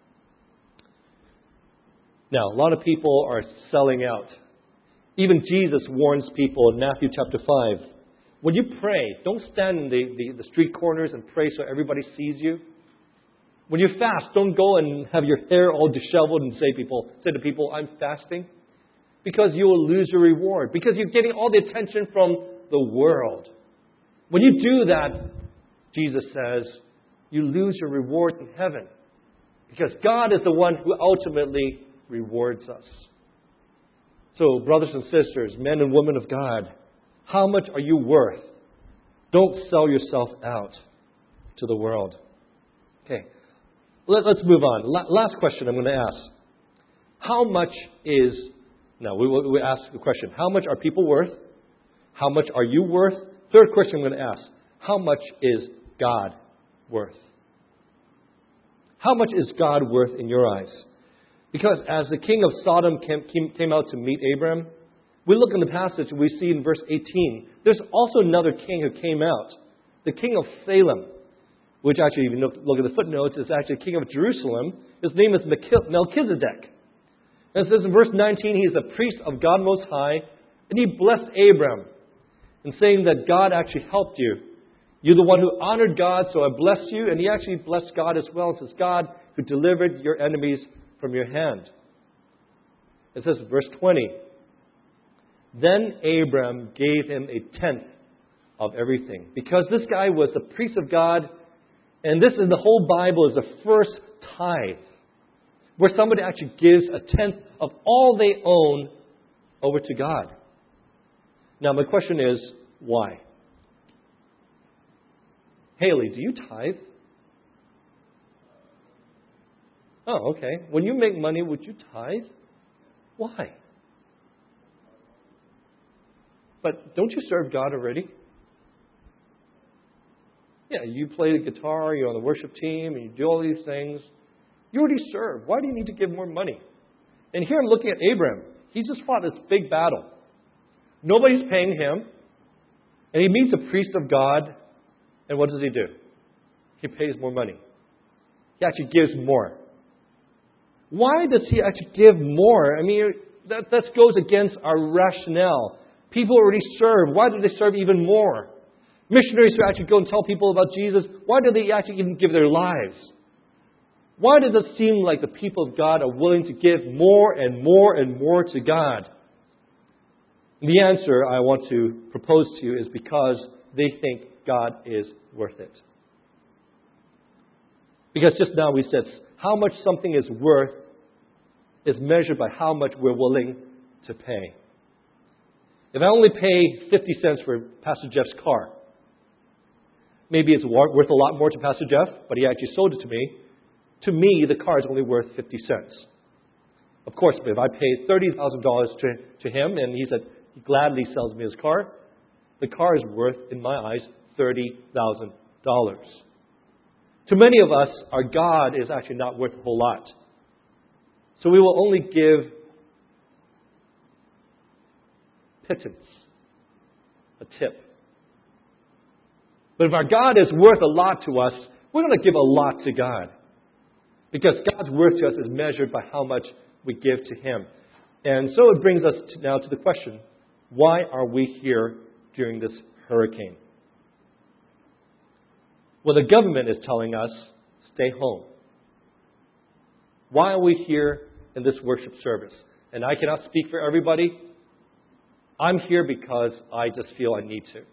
Now, a lot of people are selling out. Even Jesus warns people in Matthew chapter 5. When you pray, don't stand in the street corners and pray so everybody sees you. When you fast, don't go and have your hair all disheveled and say to people, I'm fasting. Because you will lose your reward. Because you're getting all the attention from the world. When you do that, Jesus says, you lose your reward in heaven. Because God is the one who ultimately rewards us. So, brothers and sisters, men and women of God, how much are you worth? Don't sell yourself out to the world. Okay, let's move on. Last question I'm going to ask. How much is... Now, we ask the question, how much are people worth? How much are you worth? Third question I'm going to ask, how much is God worth? How much is God worth in your eyes? Because as the king of Sodom came out to meet Abram, we look in the passage and we see in verse 18, there's also another king who came out, the king of Salem, which actually, if you look at the footnotes, is actually king of Jerusalem. His name is Melchizedek. And it says in verse 19, he is a priest of God Most High, and he blessed Abram, in saying that God actually helped you. You're the one who honored God, so I bless you. And he actually blessed God as well. It says, God who delivered your enemies from your hand. It says, verse 20, then Abram gave him a tenth of everything. Because this guy was the priest of God, and this in the whole Bible is the first tithe, where somebody actually gives a tenth of all they own over to God. Now, my question is, why? Haley, do you tithe? Oh, okay. When you make money, would you tithe? Why? But don't you serve God already? Yeah, you play the guitar, you're on the worship team, and you do all these things. You already serve. Why do you need to give more money? And here I'm looking at Abram. He just fought this big battle. Nobody's paying him. And he meets a priest of God. And what does he do? He pays more money. He actually gives more. Why does he actually give more? I mean, that goes against our rationale. People already serve. Why do they serve even more? Missionaries who actually go and tell people about Jesus, why do they actually even give their lives? Why does it seem like the people of God are willing to give more and more and more to God? The answer I want to propose to you is because they think God is worth it. Because just now we said how much something is worth is measured by how much we're willing to pay. If I only pay 50 cents for Pastor Jeff's car, maybe it's worth a lot more to Pastor Jeff, but he actually sold it to me. To me, the car is only worth 50 cents. Of course, if I pay $30,000 to him and he gladly sells me his car, the car is worth, in my eyes, $30,000. To many of us, our God is actually not worth a whole lot. So we will only give pittance, a tip. But if our God is worth a lot to us, we're going to give a lot to God. Because God's worth to us is measured by how much we give to Him. And so it brings us now to the question, why are we here during this hurricane? Well, the government is telling us, stay home. Why are we here in this worship service? And I cannot speak for everybody. I'm here because I just feel I need to.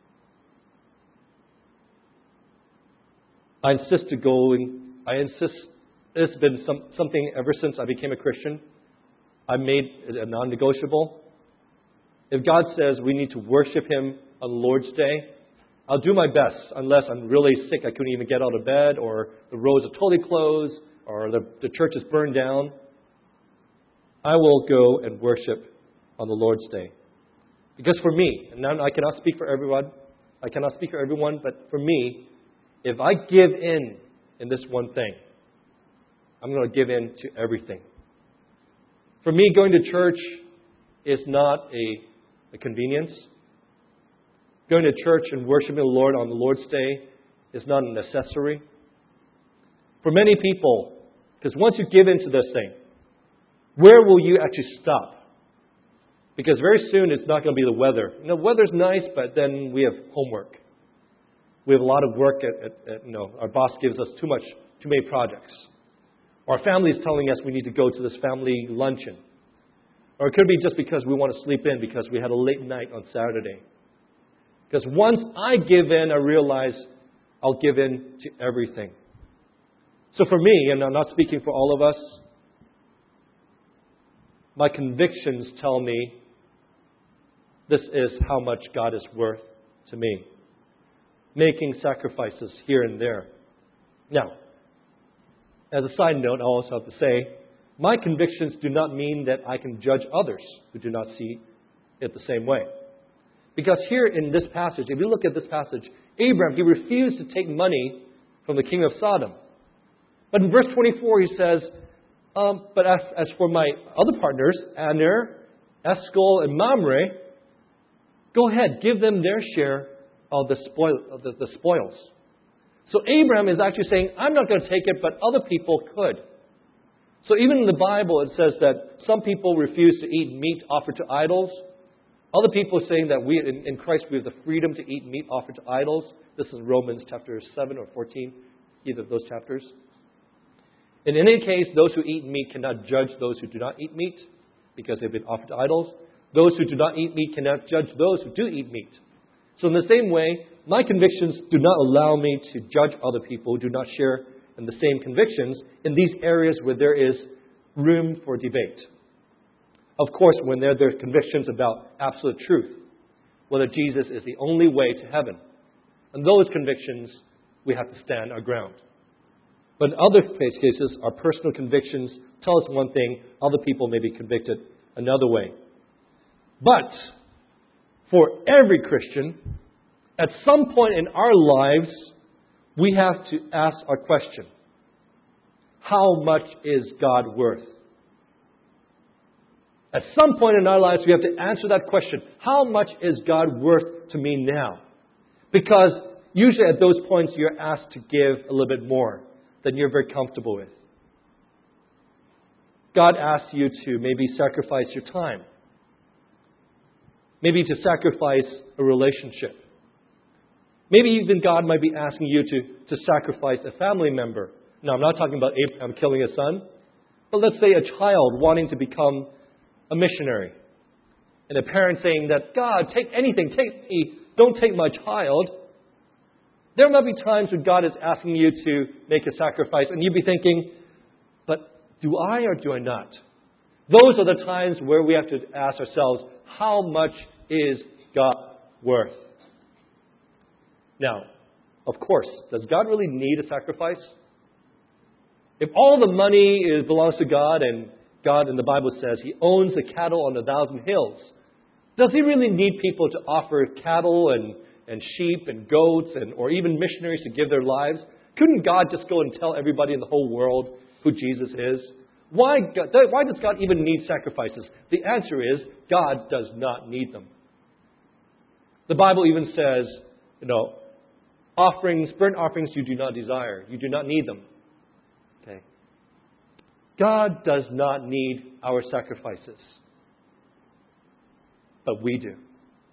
I insist to go, and I insist. It's been something ever since I became a Christian. I made it a non-negotiable. If God says we need to worship Him on the Lord's Day, I'll do my best, unless I'm really sick, I couldn't even get out of bed, or the roads are totally closed, or the church is burned down. I will go and worship on the Lord's Day. Because for me, and now I cannot speak for everyone, but for me, if I give in this one thing, I'm going to give in to everything. For me, going to church is not a convenience. Going to church and worshiping the Lord on the Lord's Day is not a necessary. For many people, because once you give into this thing, where will you actually stop? Because very soon it's not going to be the weather. The weather's nice, but then we have homework. We have a lot of work our boss gives us too many projects. Our family is telling us we need to go to this family luncheon. Or it could be just because we want to sleep in because we had a late night on Saturday. Because once I give in, I realize I'll give in to everything. So for me, and I'm not speaking for all of us, my convictions tell me this is how much God is worth to me. Making sacrifices here and there. Now, as a side note, I also have to say, my convictions do not mean that I can judge others who do not see it the same way. Because here in this passage, if you look at this passage, Abram, he refused to take money from the king of Sodom. But in verse 24 he says, but as for my other partners, Aner, Eshcol, and Mamre, go ahead, give them their share of the spoils. So Abraham is actually saying, I'm not going to take it, but other people could. So even in the Bible it says that some people refuse to eat meat offered to idols. Other people are saying that we in Christ we have the freedom to eat meat offered to idols. This is Romans chapter 7 or 14, either of those chapters. In any case, those who eat meat cannot judge those who do not eat meat because they've been offered to idols. Those who do not eat meat cannot judge those who do eat meat. So in the same way, my convictions do not allow me to judge other people who do not share in the same convictions in these areas where there is room for debate. Of course, when there are convictions about absolute truth, whether Jesus is the only way to heaven. And those convictions, we have to stand our ground. But in other cases, our personal convictions tell us one thing, other people may be convicted another way. But for every Christian, at some point in our lives, we have to ask our question. How much is God worth? At some point in our lives, we have to answer that question. How much is God worth to me now? Because usually at those points, you're asked to give a little bit more than you're very comfortable with. God asks you to maybe sacrifice your time. Maybe to sacrifice a relationship. Maybe even God might be asking you to sacrifice a family member. Now, I'm not talking about Abraham killing his son. But let's say a child wanting to become a missionary. And a parent saying that, God, take anything, take me, don't take my child. There might be times when God is asking you to make a sacrifice, and you'd be thinking, but do I or do I not? Those are the times where we have to ask ourselves, how much is God worth? Now, of course, does God really need a sacrifice? If all the money belongs to God, and God in the Bible says He owns the cattle on 1,000 hills, does He really need people to offer cattle and sheep and goats or even missionaries to give their lives? Couldn't God just go and tell everybody in the whole world who Jesus is? Why does God even need sacrifices? The answer is God does not need them. The Bible even says, burnt offerings you do not desire. You do not need them. Okay. God does not need our sacrifices. But we do.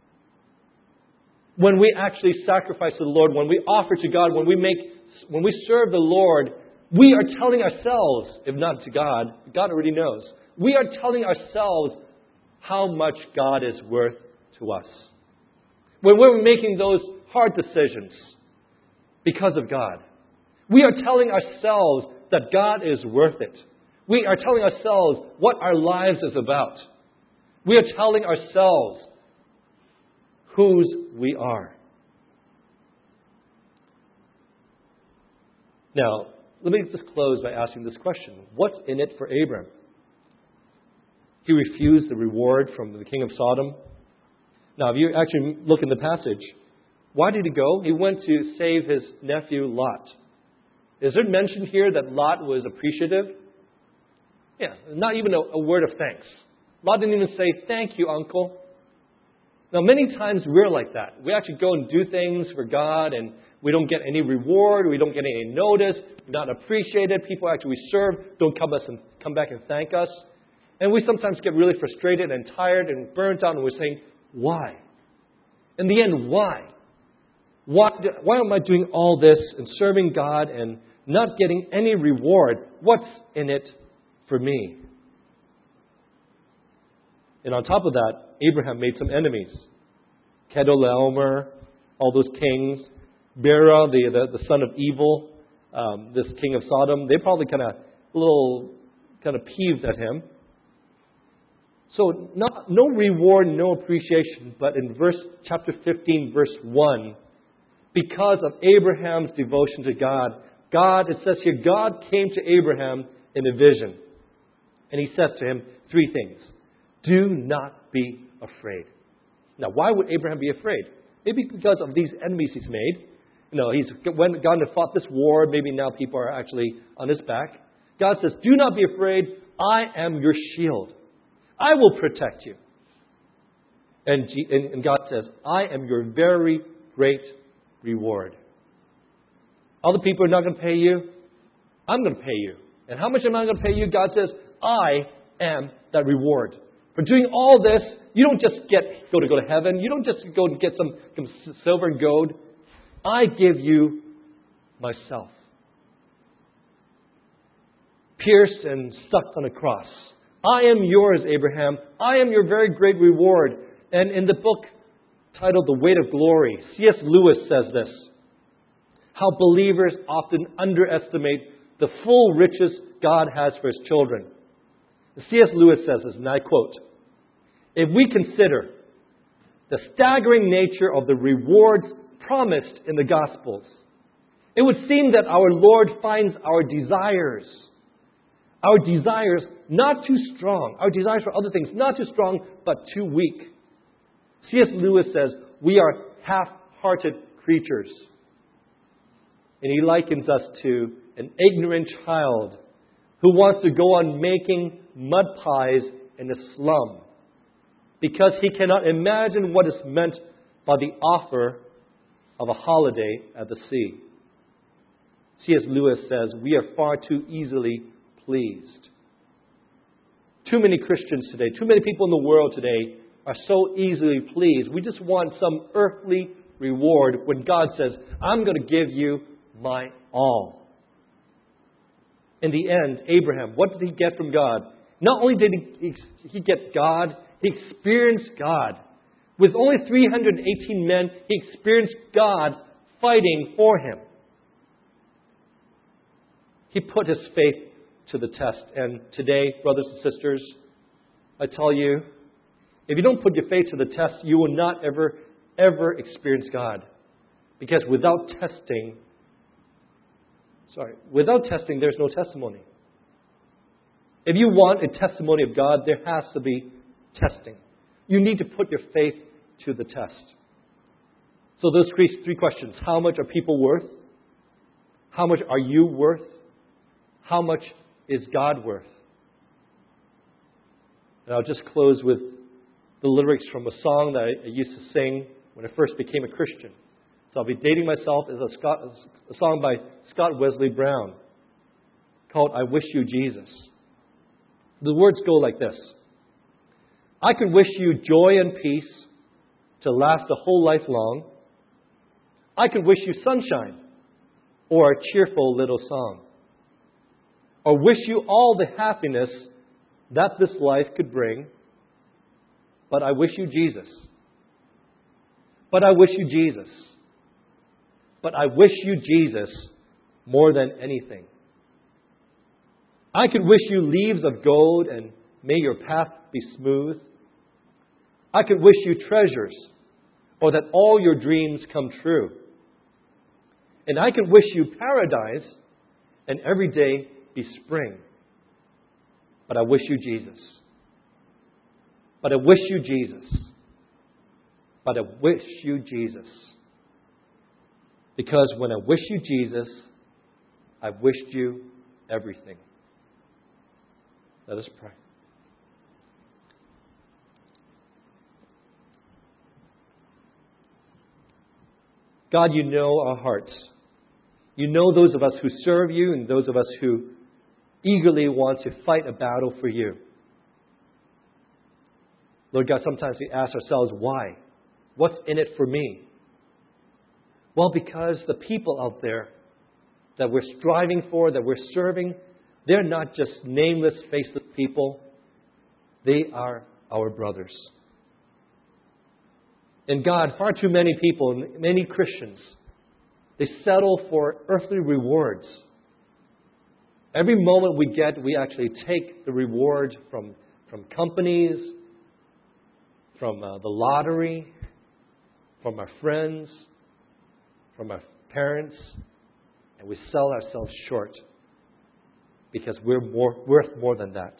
When we actually sacrifice to the Lord, when we offer to God, when we serve the Lord, we are telling ourselves, if not to God, God already knows. We are telling ourselves how much God is worth to us. When we're making those hard decisions because of God, we are telling ourselves that God is worth it. We are telling ourselves what our lives is about. We are telling ourselves whose we are. Now, let me just close by asking this question. What's in it for Abram? He refused the reward from the king of Sodom. Now, if you actually look in the passage, why did he go? He went to save his nephew Lot. Is it mentioned here that Lot was appreciative? Yeah, not even a word of thanks. Lot didn't even say, thank you, uncle. Now, many times we're like that. We actually go and do things for God, and we don't get any reward. We don't get any notice. We're not appreciated. People actually we serve don't come back and thank us. And we sometimes get really frustrated and tired and burnt out, and we're saying, why? In the end, why? Why am I doing all this and serving God and not getting any reward? What's in it for me? And on top of that, Abraham made some enemies. Kedorlaomer, all those kings. Bera, the son of evil, this king of Sodom. They probably kind of peeved at him. So no reward, no appreciation. But in chapter 15, verse 1, because of Abraham's devotion to God, it says here, God came to Abraham in a vision. And He says to him 3 things. Do not be afraid. Now, why would Abraham be afraid? Maybe because of these enemies he's made. He's gone and fought this war. Maybe now people are actually on his back. God says, do not be afraid. I am your shield. I will protect you. And God says, I am your very great reward. Other people are not going to pay you. I'm going to pay you. And how much am I going to pay you? God says, I am that reward. For doing all this, you don't just go to heaven. You don't just go and get some silver and gold. I give you myself. Pierced and stuck on a cross. I am yours, Abraham. I am your very great reward. And in the book titled The Weight of Glory, C.S. Lewis says this: how believers often underestimate the full riches God has for His children. C.S. Lewis says this, and I quote, if we consider the staggering nature of the rewards promised in the Gospels, it would seem that our Lord finds our desires not too strong, our desires for other things not too strong, but too weak. C.S. Lewis says, we are half-hearted creatures. And he likens us to an ignorant child who wants to go on making mud pies in a slum because he cannot imagine what is meant by the offer of a holiday at the sea. C.S. Lewis says, we are far too easily pleased. Too many Christians today, too many people in the world today are so easily pleased. We just want some earthly reward when God says, I'm going to give you my all. In the end, Abraham, what did he get from God? Not only did he get God, he experienced God. With only 318 men, he experienced God fighting for him. He put his faith to the test. And today, brothers and sisters, I tell you, if you don't put your faith to the test, you will not ever experience God. Because without testing, there's no testimony. If you want a testimony of God, there has to be testing. You need to put your faith to the test. So those three questions. How much are people worth? How much are you worth? How much is God worth? And I'll just close with the lyrics from a song that I used to sing when I first became a Christian. So I'll be dating myself. It's a song by Scott Wesley Brown called I Wish You Jesus. The words go like this. I could wish you joy and peace to last a whole life long. I could wish you sunshine or a cheerful little song. Or wish you all the happiness that this life could bring. But I wish you Jesus. But I wish you Jesus. But I wish you Jesus more than anything. I could wish you leaves of gold and may your path be smooth. I could wish you treasures or that all your dreams come true. And I could wish you paradise and every day be spring. But I wish you Jesus. But I wish you Jesus. But I wish you Jesus. Because when I wish you Jesus, I've wished you everything. Let us pray. God, you know our hearts. You know those of us who serve you and those of us who eagerly want to fight a battle for you. Lord God, sometimes we ask ourselves, why? What's in it for me? Well, because the people out there that we're striving for, that we're serving, they're not just nameless, faceless people. They are our brothers. And God, far too many people, many Christians, they settle for earthly rewards. Every moment we get, we actually take the reward from companies, from the lottery, from our friends, from our parents, and we sell ourselves short because we're worth more than that.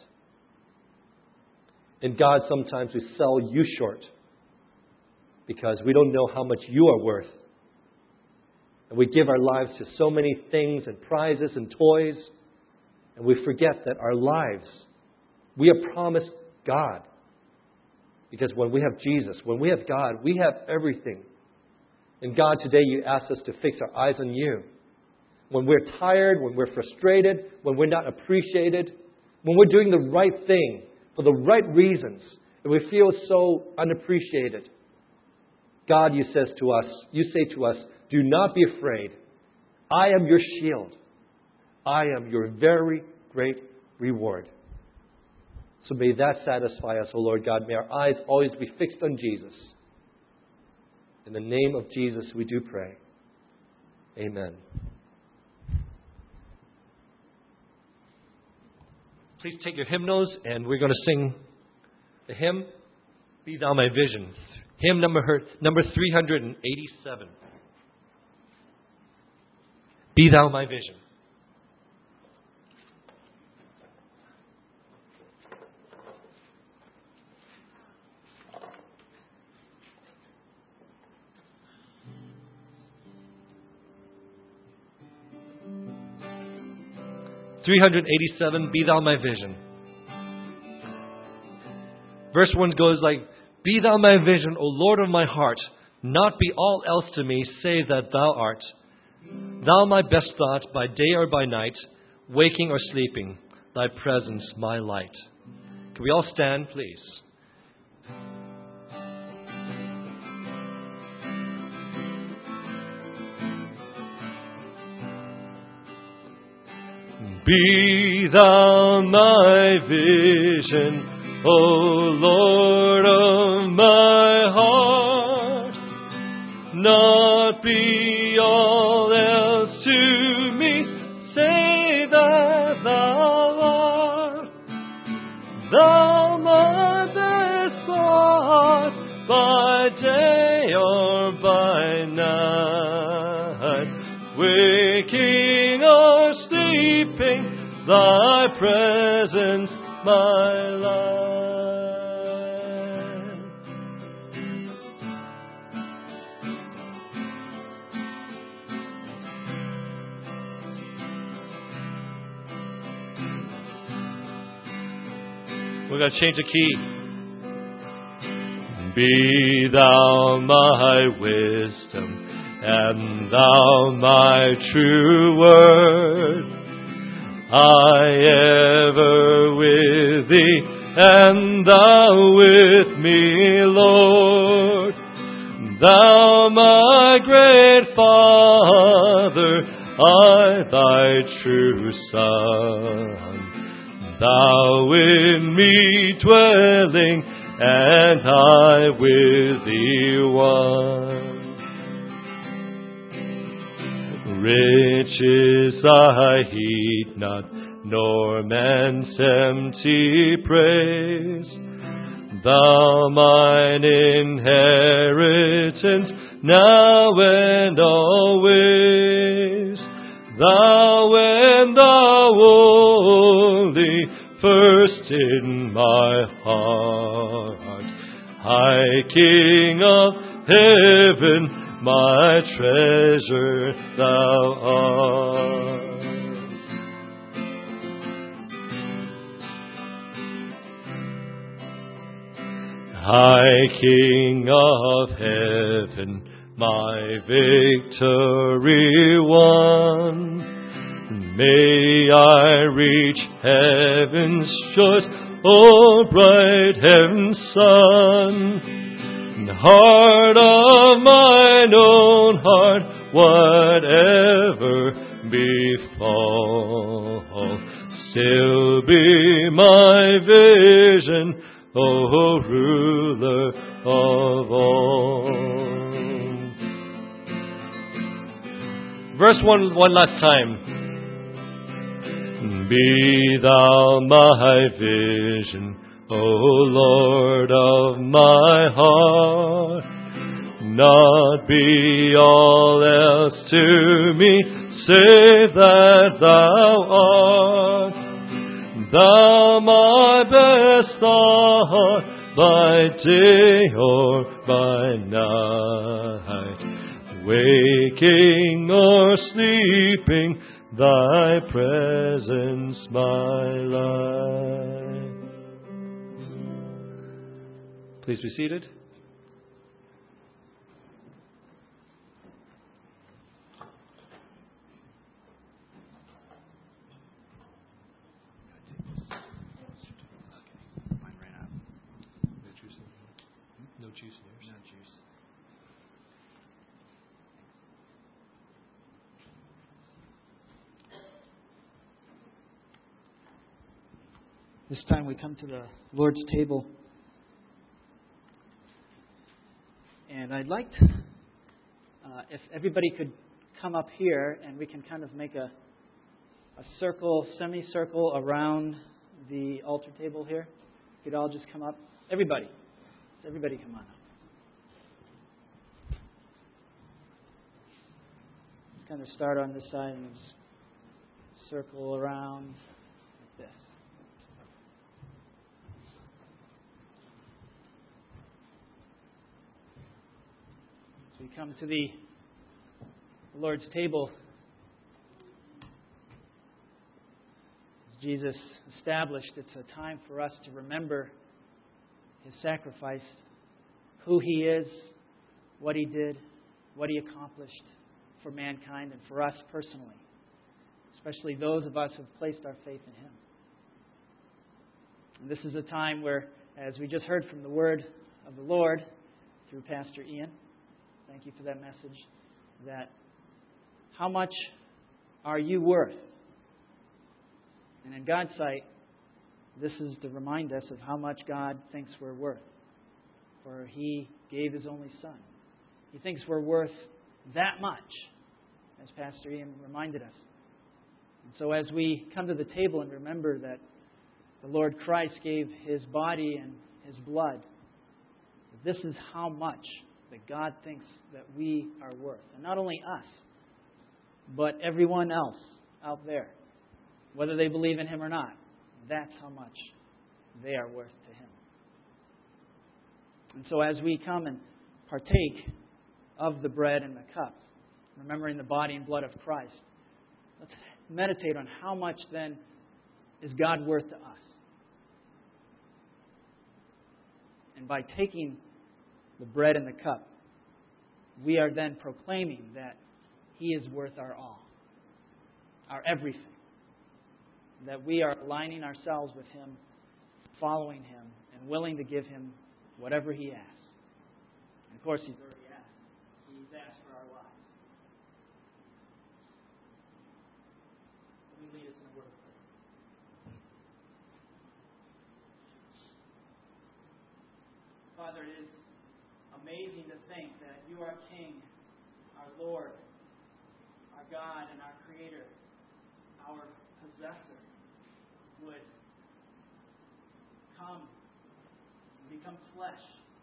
And God, sometimes we sell you short because we don't know how much you are worth. And we give our lives to so many things and prizes and toys. And we forget that our lives, we are promised God. Because when we have Jesus, when we have God, we have everything. And God, today you ask us to fix our eyes on you. When we're tired, when we're frustrated, when we're not appreciated, when we're doing the right thing for the right reasons, and we feel so unappreciated, God, you say to us, do not be afraid. I am your shield. I am your very great reward. So may that satisfy us, O Lord God. May our eyes always be fixed on Jesus. In the name of Jesus we do pray. Amen. Please take your hymnals, and we're going to sing the hymn, Be Thou My Vision. Hymn number 387. Be Thou My Vision. Be Thou My Vision. Verse 1 goes like, Be Thou my vision, O Lord of my heart, not be all else to me, save that Thou art. Thou my best thought, by day or by night, waking or sleeping, Thy presence my light. Can we all stand, please? Be Thou my vision, O Lord of my heart, not be all else to me, save that Thou art. Thou my best thought, by day or by night, waking or sleeping, Thy presence my life. We're going to change the key. Be Thou my wisdom, and Thou my true word. I ever with Thee, and Thou with me, Lord. Thou my great Father, I Thy true Son. Thou in me dwelling, and I with Thee one. Riches I heed not, nor man's empty praise. Thou mine inheritance, now and always. Thou and Thou only, first in my heart. High King of heaven, my treasure Thou art. High King of heaven, my victory won. May I reach heaven's shores, O bright heaven's sun. Heart of mine own heart, whatever befall, still be my vision, O ruler of all. Verse 1 one last time. Be Thou my vision, O Lord of my heart, not be all else to me, save that Thou art. Thou my best thought, by day or by night, waking or sleeping, Thy presence my life. Please be seated. This time we come to the Lord's table. And I'd like to, if everybody could come up here and we can kind of make a circle, semicircle around the altar table here. If you'd all just come up. Everybody come on up. Let's kind of start on this side and just circle around like this. So we come to the Lord's table. As Jesus established, it's a time for us to remember His sacrifice, who He is, what He did, what He accomplished for mankind and for us personally, especially those of us who have placed our faith in Him. And this is a time where, as we just heard from the word of the Lord through Pastor Ian, thank you for that message, that how much are you worth? And in God's sight, this is to remind us of how much God thinks we're worth. For He gave His only Son. He thinks we're worth that much, as Pastor Ian reminded us. And so as we come to the table and remember that the Lord Christ gave His body and His blood, this is how much that God thinks that we are worth. And not only us, but everyone else out there, whether they believe in Him or not. That's how much they are worth to Him. And so as we come and partake of the bread and the cup, remembering the body and blood of Christ, let's meditate on how much then is God worth to us. And by taking the bread and the cup, we are then proclaiming that He is worth our all, our everything. That we are aligning ourselves with Him, following Him, and willing to give Him whatever He asks. And of course, He's already asked. He's asked for our lives. Let me lead us in a word of prayer. Father, it is amazing to think that You are King, our Lord, our God, and our Creator, our possessor, would come and become flesh.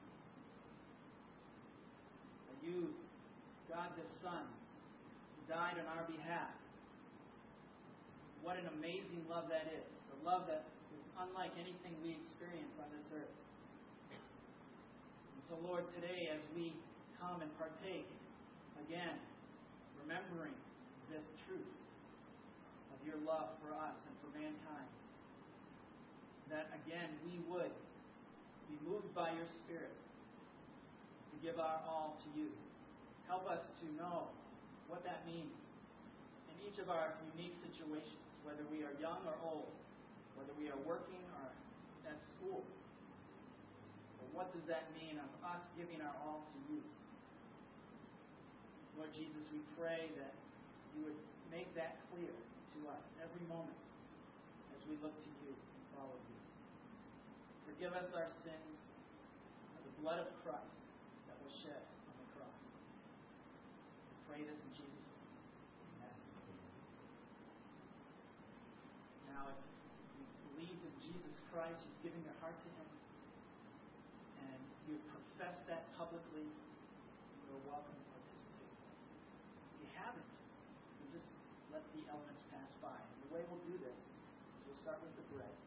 That You, God the Son, died on our behalf. What an amazing love that is. A love that is unlike anything we experience on this earth. And so, Lord, today as we come and partake, again, remembering this truth of Your love for us and for mankind, that again we would be moved by Your Spirit to give our all to You. Help us to know what that means in each of our unique situations, whether we are young or old, whether we are working or at school. But what does that mean of us giving our all to You? Lord Jesus, we pray that You would make that clear to us every moment as we look to You and follow You. Forgive us our sins by the blood of Christ that was shed on the cross. We pray this in Jesus' name. Amen. Now, if you believe in Jesus Christ, you've given your heart to Him, and you profess that publicly, you're welcome to participate. If you haven't, you just let the elements pass by. And the way we'll do this is we'll start with the bread.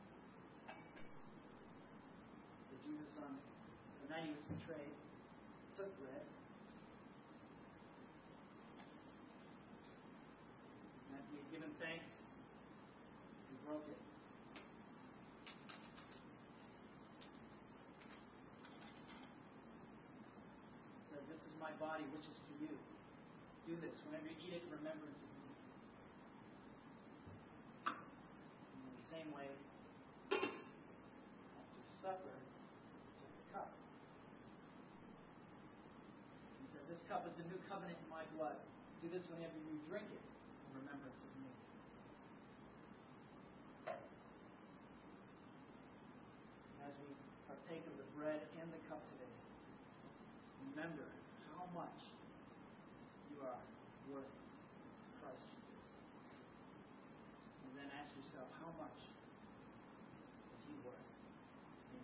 Jesus, on the night He was betrayed, took bread. And after he had given thanks, he broke it. He said, "This is my body, which is for you. Do this whenever you eat it in remembrance of me." In the same way, after supper, he took the cup. He said, "This cup is the new covenant in my blood. Do this whenever you drink it in remembrance of me." As we partake of the bread and the cup today, remember how much you are worth to Christ Jesus. And then ask yourself, how much is He worth me?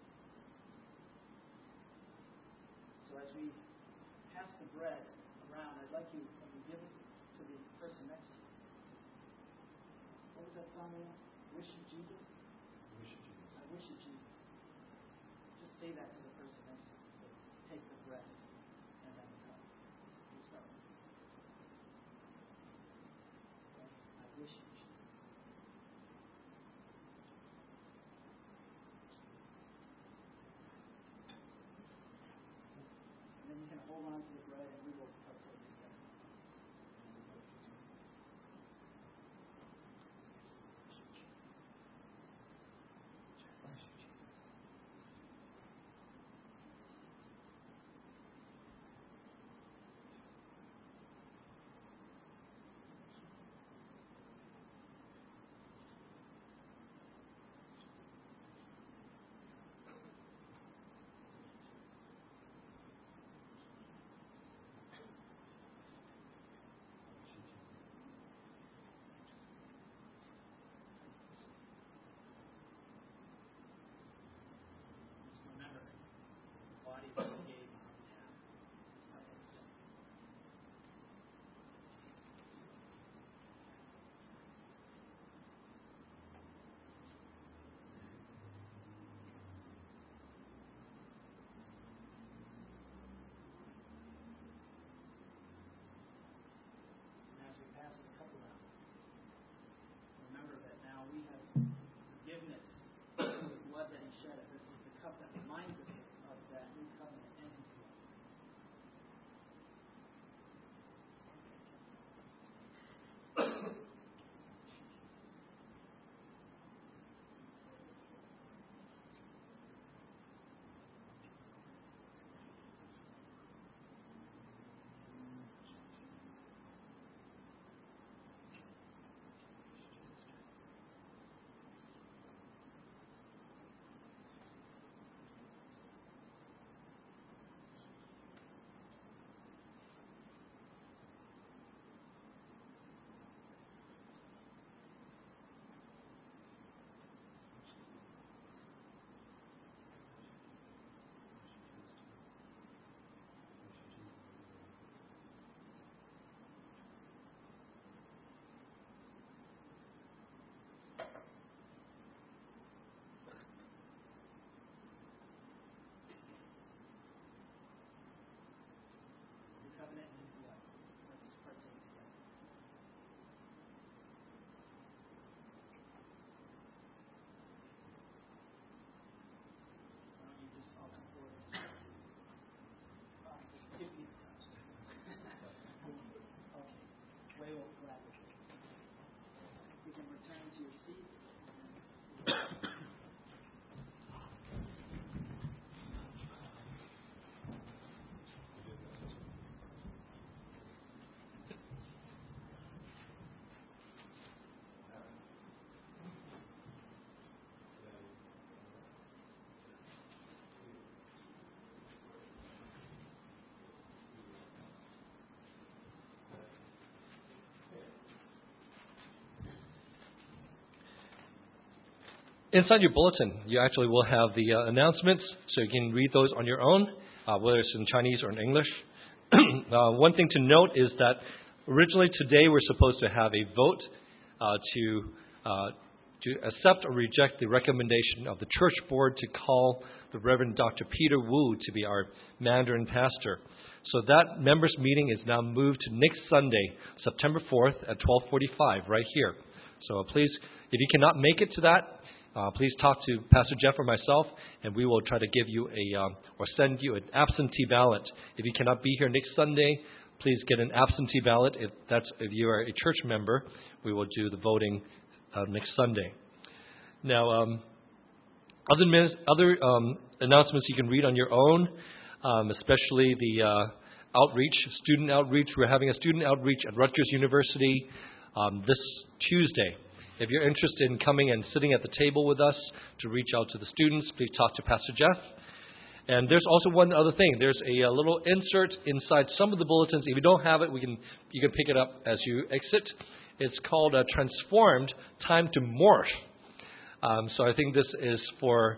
So as we pass the bread around, I'd like you, when you give it to the person next to you, what was that song again? Wish you Jesus? I wish you Jesus. Just say that to the person next to you. Say, take the bread and then the cup. You start. Okay? I wish you Jesus. And then you can hold on to the bread and we will partake together. Remember, the body that He gave on our behalf. And as we pass the cup around, remember that now we have forgiveness through the blood that He shed. This is the cup that reminds us of that new covenant and His blood. New covenant and His blood. Let's partake together. Why don't you just all come forward? Just give me the cups. Okay. Way will gladly. You can return to your seats. Inside your bulletin, you actually will have the announcements, so you can read those on your own, whether it's in Chinese or in English. One thing to note is that originally today we're supposed to have a vote to to accept or reject the recommendation of the church board to call the Reverend Dr. Peter Wu to be our Mandarin pastor. So that members' meeting is now moved to next Sunday, September 4th at 12:45, right here. So please, if you cannot make it to that, please talk to Pastor Jeff or myself, and we will try to give you or send you an absentee ballot. If you cannot be here next Sunday, please get an absentee ballot. If you are a church member, we will do the voting next Sunday. Now, other announcements you can read on your own, especially the student outreach. We're having a student outreach at Rutgers University this Tuesday. If you're interested in coming and sitting at the table with us to reach out to the students, please talk to Pastor Jeff. And there's also one other thing. There's a little insert inside some of the bulletins. If you don't have it, you can pick it up as you exit. It's called Transformed, Time to Morph. So I think this is for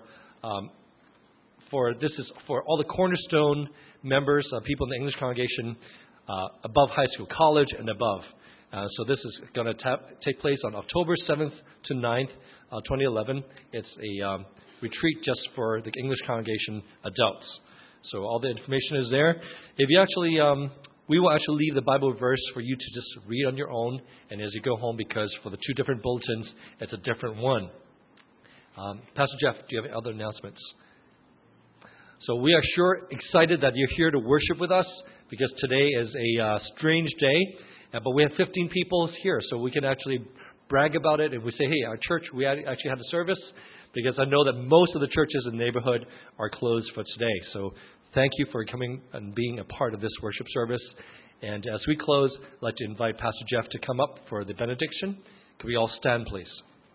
all the Cornerstone members, people in the English congregation above high school, college, and above. So this is going to take place on October 7th to 9th, 2011. It's a retreat just for the English congregation adults. So all the information is there. If you actually, we will actually leave the Bible verse for you to just read on your own and as you go home, because for the two different bulletins, it's a different one. Pastor Jeff, do you have any other announcements? So we are sure excited that you're here to worship with us, because today is a strange day. But we have 15 people here, so we can actually brag about it. If we say, hey, our church, we actually had a service, because I know that most of the churches in the neighborhood are closed for today. So thank you for coming and being a part of this worship service. And as we close, I'd like to invite Pastor Jeff to come up for the benediction. Could we all stand, please?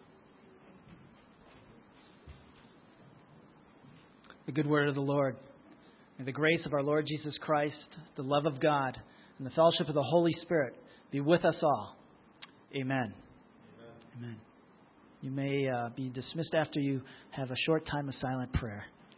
The good word of the Lord. May the grace of our Lord Jesus Christ, the love of God, and the fellowship of the Holy Spirit be with us all. Amen. Amen. You may be dismissed after you have a short time of silent prayer.